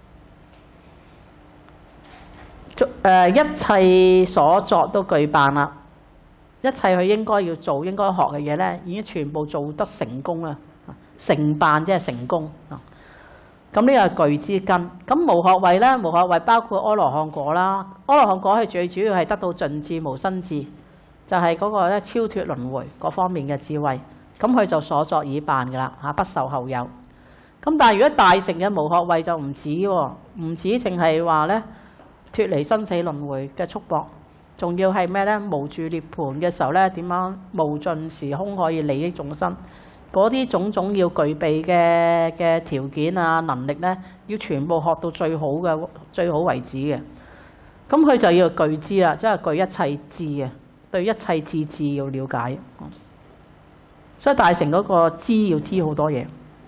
一切所作都具辦啦，一切佢應該要做、應該學嘅嘢咧，已經全部做得成功啦。成辦即係成功咁呢個係具之根。咁無學位咧，無學位包括阿羅漢果啦。阿羅漢果係最主要係得到盡智無生智，就係嗰個咧超脫輪迴各方面嘅智慧。咁佢就所作已辦㗎啦嚇，不受後有。咁但係如果大乘嘅無學位就唔止喎，唔止淨係話咧脫離生死輪迴嘅束縛，仲要係咩咧？無住涅槃嘅時候咧，點樣無盡時空可以利益眾生？嗰啲種種要具備嘅條件啊、能力咧，要全部學到最好嘅、最好為止嘅。咁佢就要具知啦，即係具一切智嘅，對一切智要了解。所以大乘嗰個知要知好多嘢。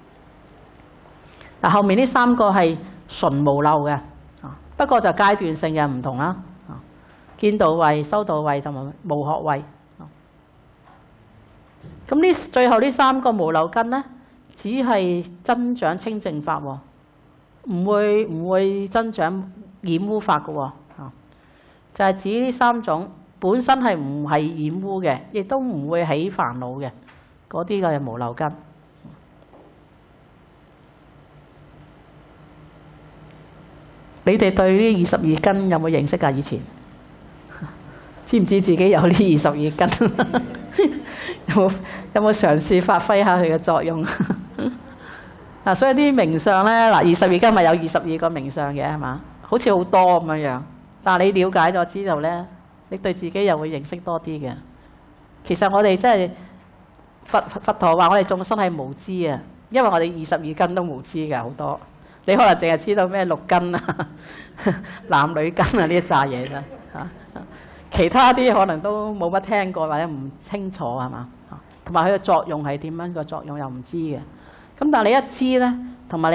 嗱，後面呢三個係純無漏嘅，不過就階段性嘅唔同啦。見道位、修道位同埋無學位。咁呢最後呢三個無漏根呢，只係增長清淨法喎，唔會增長染污法嘅喎。就係指呢三種本身係唔係染污嘅，亦都唔會起煩惱嘅嗰啲嘅無漏根。你哋對呢22根有冇認識㗎？以前知唔知自己有呢22根？有冇嘗試發揮下佢嘅作用？嗱，所以啲名相咧，嗱22根咪有22個名相嘅係嘛？好似好多咁樣。但係你了解咗之後咧，你對自己又會認識多啲嘅。其實我哋真係佛陀話我哋眾生係無知啊，因為我哋22根都無知嘅好多。你可能淨係知道咩6根啊、男女根啊呢一紮嘢啫嚇。其他啲可能都冇乜聽過或者唔清楚係嘛？同埋佢嘅作用係點樣？個作用又唔知嘅。咁但係你一知咧，同埋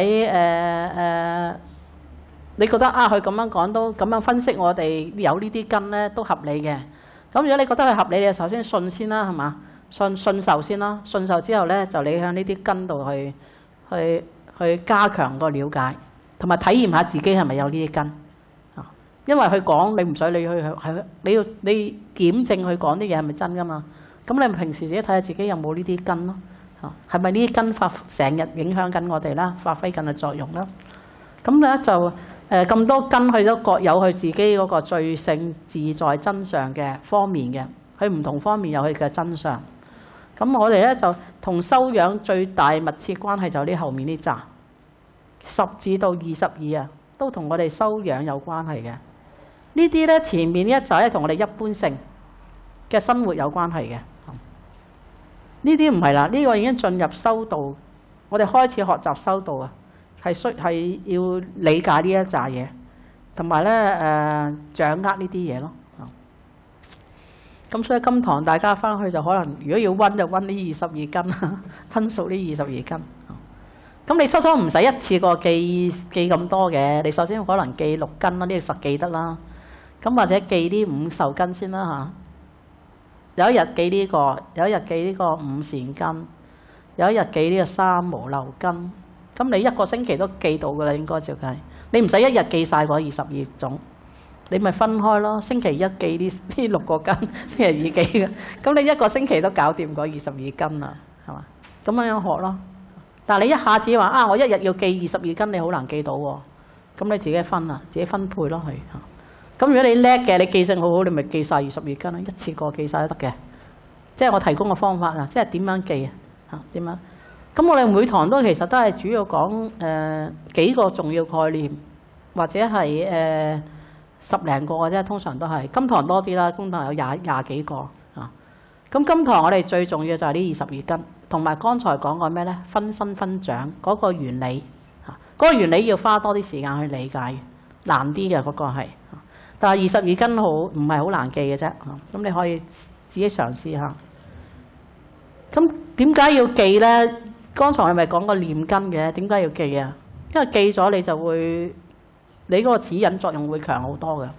你覺得啊，佢咁樣講都咁樣分析我哋有呢啲根咧都合理嘅。咁如果你覺得佢合理，你首先信先啦，係嘛？信受先啦。信受之後咧，就你向呢啲根度去加強個了解，同埋體驗下自己係咪有呢啲根。因為佢講你唔使理佢，你檢證佢講啲嘢係咪真㗎嘛？咁你平時自己睇下自己有冇呢啲根咯？係咪呢啲根成日影響緊我哋啦，發揮緊嘅作用啦？咁咧就咁多根，佢都各有佢自己嗰個最勝自在真相嘅方面嘅，佢唔同方面有佢嘅真相。咁我哋咧就同修養最大密切關係就呢後面呢紮10至到22啊，都同我哋修養有關係嘅。呢啲咧前面呢一紮咧同我哋一般性嘅生活有關係嘅。呢啲唔係啦，呢個已經進入修道，我哋開始學習修道啊，係要理解呢一紮嘢，同埋咧掌握呢啲嘢咯。咁所以今堂大家翻去就可能，如果要溫就溫呢22根啦，分數呢22根。咁你初初唔使一次過記咁多嘅，你首先可能記6根啦，呢個實記得啦。咁或者記啲5受根先啦嚇。有一日記呢個，有一日記呢個5善根，有一日記呢個3無漏根。咁你1個星期都記到㗎啦，應該照計。你唔使一日記晒嗰22種，你咪分開咯。星期1記呢6個根，星期2記嘅。咁你1個星期都搞掂嗰22根啦，係嘛？咁樣學咯。但係你一下子話啊，我一日要記22根，你好難記到喎。咁你自己分啊，自己分配咯佢。咁如果你叻嘅，你記性好好，你咪記晒22根啦，一次過記晒都得嘅。即係我提供嘅方法啊，即係點樣記啊？點樣？咁我哋每堂都其實都係主要講幾個重要概念，或者係10零個嘅啫，通常都係。今堂多啲啦，今堂有廿幾個啊。咁今堂我哋最重要就係呢22根，同埋剛才講過咩咧？分身分掌嗰個原理啊，嗰個原理要花多啲時間去理解，難啲嘅嗰個係。但係22根唔係好難記嘅啫，咁你可以自己嘗試下。咁點解要記咧？剛才係咪講過念根嘅？點解要記啊？因為記咗你就會你嗰個指引作用會強好多嘅。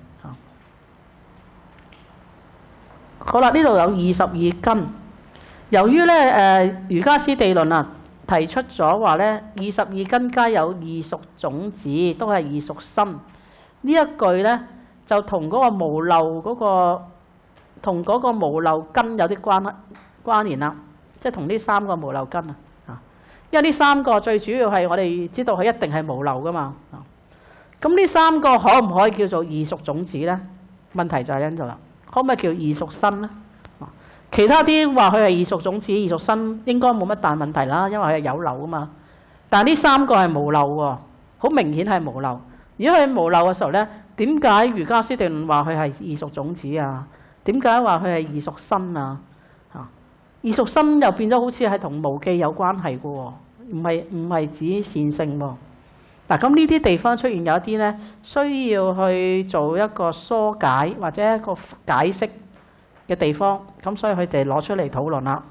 好啦，呢度有22根。由於咧瑜伽師地論啊提出咗話咧22根皆有異熟種子，都係異熟身。呢一句咧就同嗰個無漏嗰個同嗰個無漏根有啲關聯啦，即係同呢3個無漏根啊。因為呢3個最主要係我哋知道佢一定係無漏噶嘛。咁呢3個可唔可以叫做異熟種子咧？問題就係喺度啦，可唔可以叫異熟身咧？其他啲話佢係異熟種子、異熟身，應該冇乜大問題啦，因為佢係有漏啊嘛。但係呢3個係無漏喎，好明顯係無漏。如果佢無漏嘅時候咧，點解瑜伽師地論話佢係異熟種子啊？點解話佢係異熟身啊？異熟身又變咗好似係同無記有關係嘅喎，唔係指善性喎。嗱，咁呢啲地方出現有一啲咧，需要去做一個疏解或者一個解釋嘅地方，咁所以佢哋攞出嚟討論啦。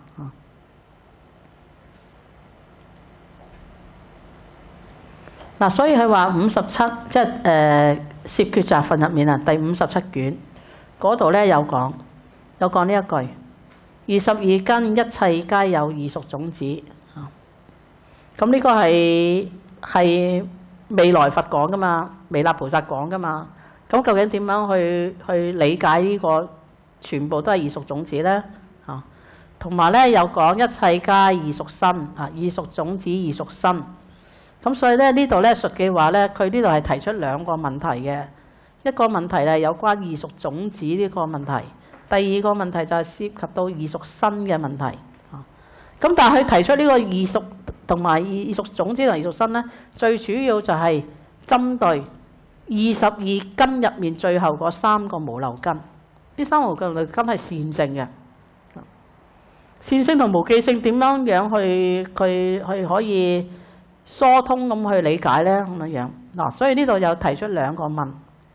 嗱，所以佢話57，即係攝決集訓入面啊，第57卷嗰度咧有講呢一句：22根一切皆有異熟種子。咁呢個係未來佛講噶嘛，彌勒菩薩講噶嘛。咁究竟點樣去理解呢個全部都係異熟種子咧？同埋咧有講一切皆異熟身啊，異熟種子、異熟身。咁所以咧呢度咧述嘅話咧，佢呢度係提出2個問題嘅。一個問題係有關異熟種子呢個問題，第二個問題就係涉及到異熟身嘅問題。咁但係佢提出呢個異熟同埋異熟種子同異熟身咧，最主要就係針對22根入面最後嗰3個無漏根。呢3個無漏根係善性嘅，善性同無記性點樣去可以疏通咁去理解咧？咁樣嗱，所以呢度有提出2個問。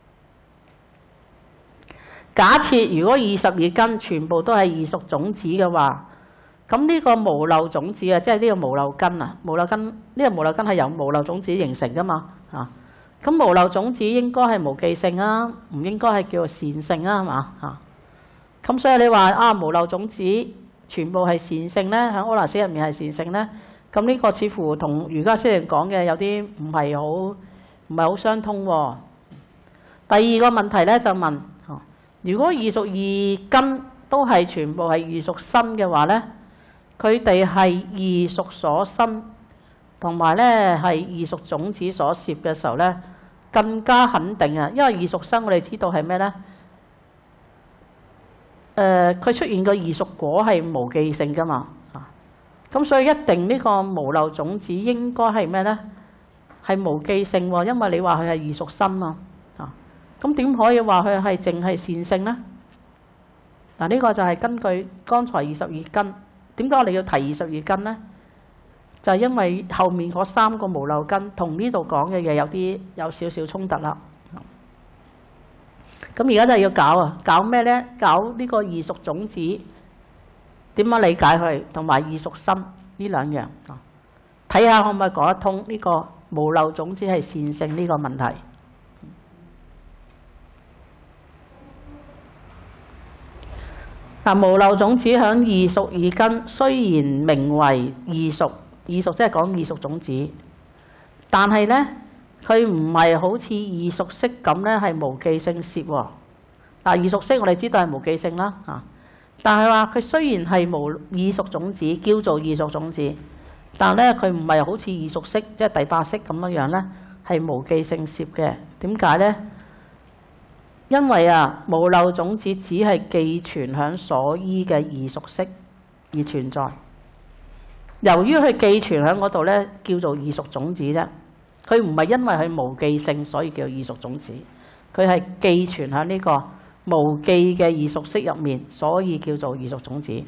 假設如果22根全部都係異熟種子嘅話，咁呢個無漏種子啊，即係呢個無漏根啊，無漏根呢個無漏根係由無漏種子形成噶嘛？咁無漏種子應該係無記性啊，唔應該係叫做善性啊，係嘛？咁所以你話無漏種子全部係善性咧，喺阿那識入面係善性咧，咁呢個似乎同瑜伽師地論講嘅有啲唔係好相通喎。第二個問題咧就問：如果異熟2根都係全部係異熟身嘅話咧，佢哋係異熟所生，同埋咧係異熟種子所攝嘅時候咧，更加肯定啊！因為異熟生我哋知道係咩咧？佢出現個異熟果係無記性噶嘛，咁所以一定呢個無漏種子應該係咩咧？係無記性喎，因為你話佢係異熟身嘛，咁點可以話佢係淨係善性咧？嗱，呢個就係根據剛才22根。點解我哋要提22根咧？就係因為後面嗰3個無漏根同呢度講嘅嘢有少少衝突啦。咁而家就係要搞咩咧？搞呢個異熟種子點樣理解佢，同埋異熟身呢2樣，睇下可唔可以講得通呢個無漏種子係善性呢個問題。無漏種子響異熟2根雖然名為異熟，異熟即係講異熟種子，但係咧佢唔係好似異熟識咁咧係無記性攝喎。異熟識我哋知道係無記性啦，但係話佢雖然係異熟種子，叫做異熟種子，但咧佢唔係好似異熟識即係第8識咁樣咧係無記性攝嘅。點解咧？因為無漏種子只係寄存響所依嘅異熟識而存在。由於佢寄存響嗰度咧，叫做異熟種子啫。佢唔係因為佢無記性，所以叫異熟種子。佢係寄存響呢個無記嘅異熟識入面，所以叫做異熟種子。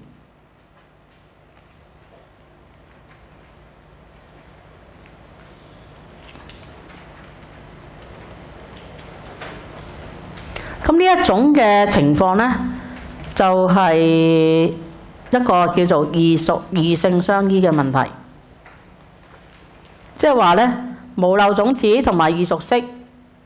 咁呢一種嘅情況呢，就係一個叫做異熟異性相依嘅問題。即係話呢，無漏種子同埋異熟識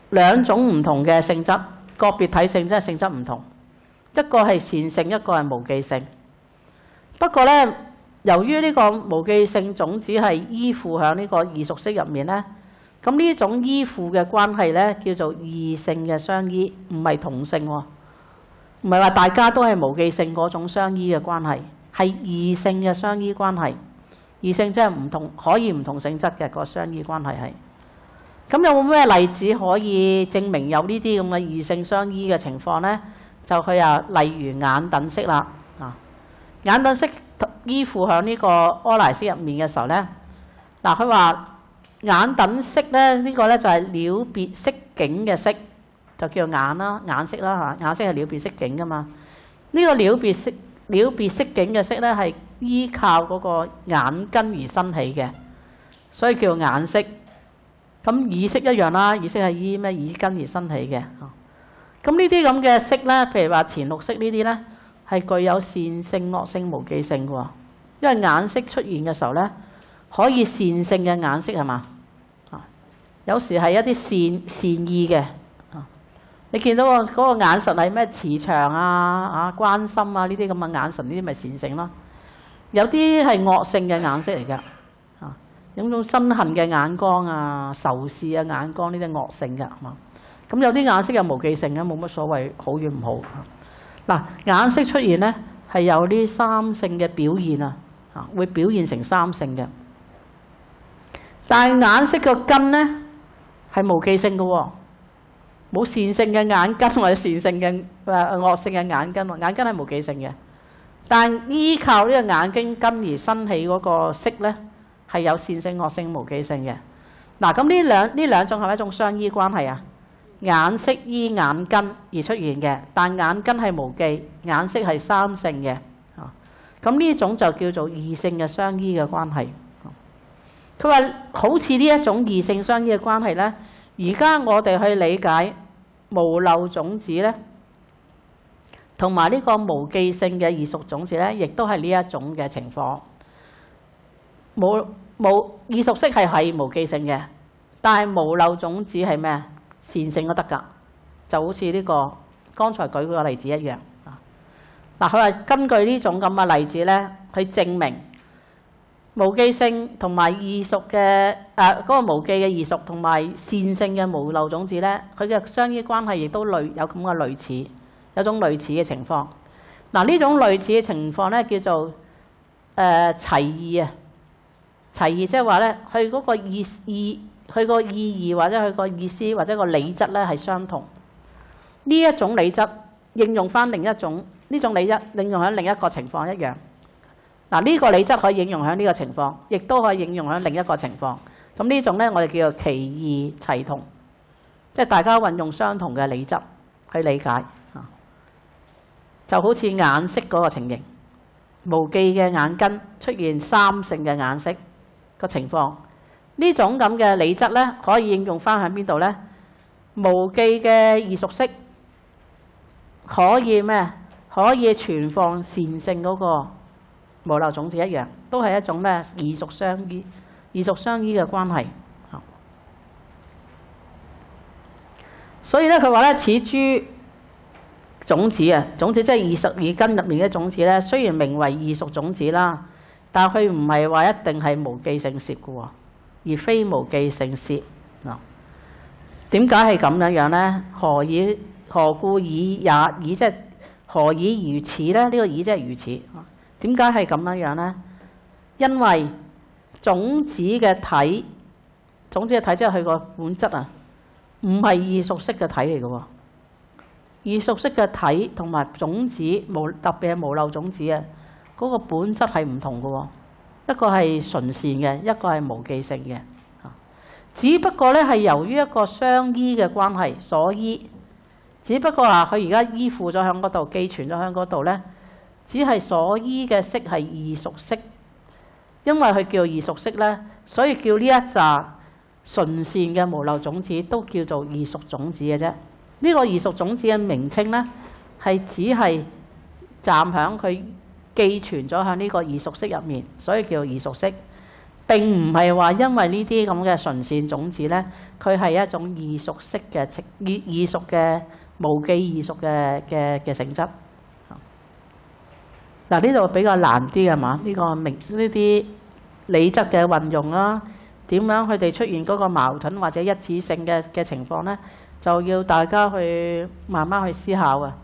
兩種唔同嘅性質，個別體性即係性質唔同，一個係善性，一個係無記性。不過呢，由於呢個無記性種子係依附喺呢個異屬色入面呢，咁呢種依附嘅關係呢，叫做異性嘅相依，唔係同性喎，唔係話大家都係無記性嗰種相依嘅關係，係異性嘅相依關係。異性即係唔同，可以唔同性質嘅個相依關係係。咁有冇咩例子可以證明有呢啲咁嘅異性相依嘅情況呢？就佢例如眼等色啦，眼等色依附喺呢個阿賴識入面嘅時候呢，嗱佢話眼等色咧，呢個咧就係了別色境嘅色，就叫眼啦，眼色啦嚇，眼色係了別色境噶嘛。呢個了別色境嘅色咧係依靠嗰個眼根而生起嘅，所以叫眼色。咁耳色一樣啦，耳色係依咩耳根而生起嘅。咁呢啲咁嘅色咧，譬如話前六色呢啲咧，係具有善性、惡性、無記性嘅喎。因為眼色出現嘅時候咧，可以善性嘅眼色係嘛？有時係一啲善意嘅。你見到嗰個眼神係咩慈祥啊、關心啊呢啲咁嘅眼神，呢啲咪善性咯。有啲係惡性嘅眼色嚟㗎。有種憎恨嘅眼光啊、仇視嘅眼光，呢啲惡性嘅，係嘛？咁有啲眼色有無記性嘅，冇乜所謂好與唔好。嗱，眼色出現咧係有啲三性嘅表現啊，會表現成三性嘅。但係眼色個根咧係無記性嘅喎，冇善性嘅眼根或者善性嘅惡性嘅眼根喎，眼根係無記性嘅。但依靠呢個眼睛根而生起嗰個色咧，係有善性、惡性、無記性嘅。嗱，咁呢兩種係咪一種相依關係啊？眼色依眼根而出現嘅，但眼根係無記，眼色係三性嘅。咁呢種就叫做異性嘅相依嘅關係。佢話好似呢一種異性相依嘅關係呢，而家我哋去理解無漏種子呢，同埋呢個無記性嘅異屬種子呢，亦都係呢一種嘅情況。異屬色係無記性嘅，但係無漏種子係咩？善性都得㗎，就好似呢個剛才舉嗰個例子一樣。嗱，佢話根據呢種咁嘅例子呢，去證明無記性同埋異屬嘅嗰個無記嘅異屬同埋善性嘅無漏種子呢，佢嘅相依關係亦都有咁嘅類似，有種類似嘅情況。嗱，呢種類似嘅情況呢，叫做齊異啊。齊異即係話咧，佢嗰個佢個意義或者佢個意思或者個理質咧係相同。呢一種理質應用翻另一種，呢種理質應用喺另一個情況一樣。嗱，呢個理質可以應用喺呢個情況，亦都可以應用喺另一個情況。咁呢種咧，我哋叫做其異齊同，即係大家運用相同嘅理質去理解。就好似眼色嗰個情形，無記嘅眼根出現三性嘅眼色個情況，呢種咁嘅理質咧，可以應用翻喺邊度咧？無記嘅異屬色可以咩？可以存放善性嗰個無漏種子一樣，都係一種咩？異屬相依嘅關係。所以咧，佢話咧，此諸種子啊，種子即係異屬耳根入面嘅種子咧，雖然名為異屬種子啦，但佢唔係話一定係無記性攝嘅喎，而非無記性攝。點解係咁樣樣咧？何故爾也？爾即係何以如此咧？呢個爾即係如此。點解係咁樣樣咧？因為種子嘅體，即係佢個本質啊，唔係異屬色嘅體嚟嘅喎。異屬色嘅體同埋種子，特別係無漏種子啊，嗰個本質係唔同嘅喎。一個係純善嘅，一個係無記性嘅。只不過咧係由於一個相依嘅關係所依，只不過話佢而家依附咗喺嗰度，寄存咗喺嗰度咧，只係所依嘅色係異屬色。因為佢叫異屬色咧，所以叫呢一紮純善嘅無漏種子都叫做異屬種子嘅啫。呢個異屬種子嘅名稱咧，係只係站響佢寄存咗喺呢個異屬色入面，所以叫異屬色。 並唔係話因為呢啲咁嘅純善種子咧，佢係一種異熟式嘅異熟嘅無記異熟嘅性質。嗱，呢度比較難啲係嘛？呢個呢啲理則嘅運用啦，點樣佢哋出現嗰個矛盾或者一致性嘅情況咧，就要大家去慢慢去思考嘅。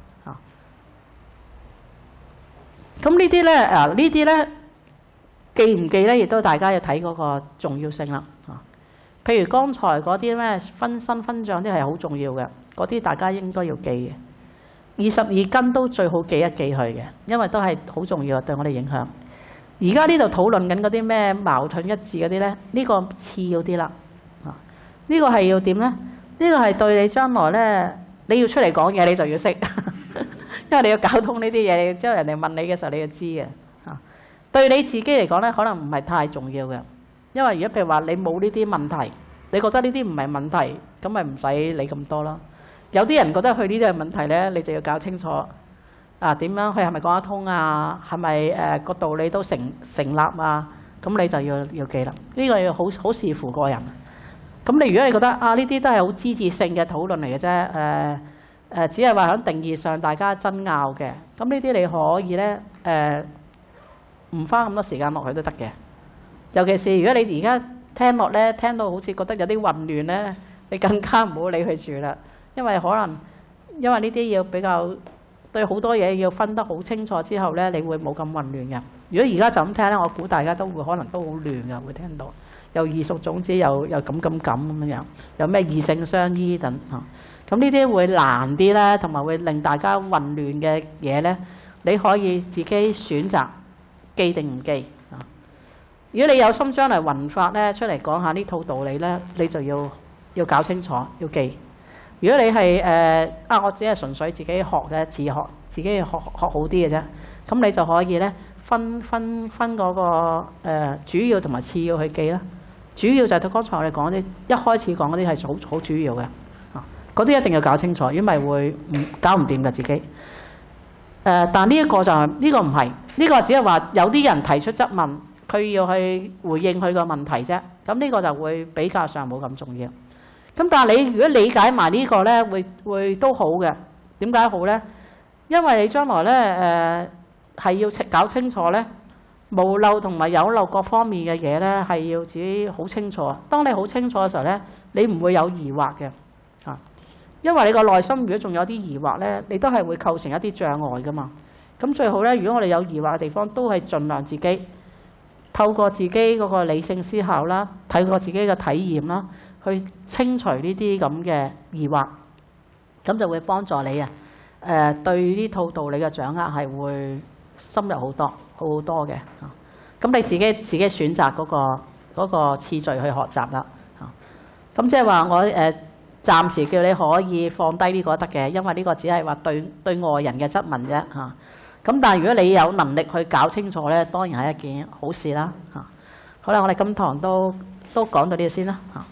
咁呢啲咧呢啲咧記唔記咧，亦都大家要睇嗰個重要性啦。譬如剛才嗰啲咩分身分掌啲係好重要嘅，嗰啲大家應該要記嘅。22根都最好記一記佢嘅，因為都係好重要，對我哋影響。而家呢度討論緊嗰啲咩矛盾一致嗰啲咧，呢個次要啲啦。呢個係要點咧？呢個係對你將來咧，你要出嚟講嘢，你就要識，因為你要搞通呢啲嘢，之後人哋問你嘅時候，你要知嘅。對你自己嚟講咧，可能唔係太重要嘅，因為如果譬如話你冇呢啲問題，你覺得呢啲唔係問題，咁咪唔使理咁多咯。有啲人覺得佢呢啲係問題咧，你就要搞清楚點樣佢係咪講得通啊？係咪個道理都成立啊？咁你就要記啦。呢個要好視乎個人。咁你如果你覺得呢啲都係好枝節性嘅討論嚟嘅啫，只係話喺定義上大家爭拗嘅，咁呢啲你可以咧唔花咁多時間落去都得嘅。尤其是如果你而家聽落咧，聽到好似覺得有啲混亂咧，你更加唔好理佢住啦。因為呢啲要比較對好多嘢要分得好清楚之後咧，你會冇咁混亂嘅。如果而家就咁聽咧，我估大家都會可能都好亂嘅，會聽到有異熟種子，又咁樣，有咩異性相依等嚇。咁呢啲會難啲咧，同埋會令大家混亂嘅嘢咧，你可以自己選擇記定唔記。如果你有心將來弘法咧，出嚟講下呢套道理咧，你就要搞清楚，要記。如果你係我只係純粹自己學嘅自學，自己學好啲嘅啫，咁你就可以咧分嗰個主要同埋次要去記啦。主要就係剛才我哋講啲一開始講嗰啲係好主要嘅，嗰啲一定要搞清楚，如果唔係會搞唔掂嘅自己。但呢一個就係呢個唔係，呢個只係話有啲人提出質問，佢要去回應佢個問題啫。咁呢個就會比較上冇咁重要。咁但係你如果理解埋呢個咧，會都好嘅。點解好咧？因為你將來咧係要搞清楚咧，無漏同埋有漏各方面嘅嘢咧，係要自己好清楚。當你好清楚嘅時候咧，你唔會有疑惑嘅嚇。因為你個內心如果仲有啲疑惑咧，你都係會構成一啲障礙噶嘛。咁最好咧，如果我哋有疑惑嘅地方，都係盡量自己透過自己嗰個理性思考啦，睇過自己嘅體驗啦，去清除呢啲咁嘅疑惑，咁就會幫助你對呢套道理嘅掌握係會深入好多嘅。咁你自己選擇嗰個次序去學習啦。咁即係話我暫時叫你可以放低呢個得嘅，因為呢個只係話對外人嘅質問啫嚇。咁但係如果你有能力去搞清楚咧，當然係一件好事啦嚇。好啦，我哋今堂都講到呢度先啦嚇。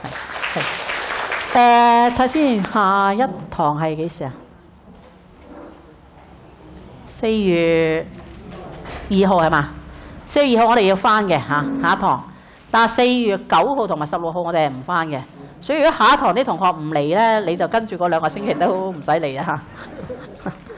睇先，下一堂係幾時啊？4月2號係嘛？4月2號我哋要返嘅嚇，下一堂。但係4月9號同埋16號我哋係唔返嘅，所以如果下一堂啲同學唔嚟咧，你就跟住嗰2個星期都唔使嚟啊嚇。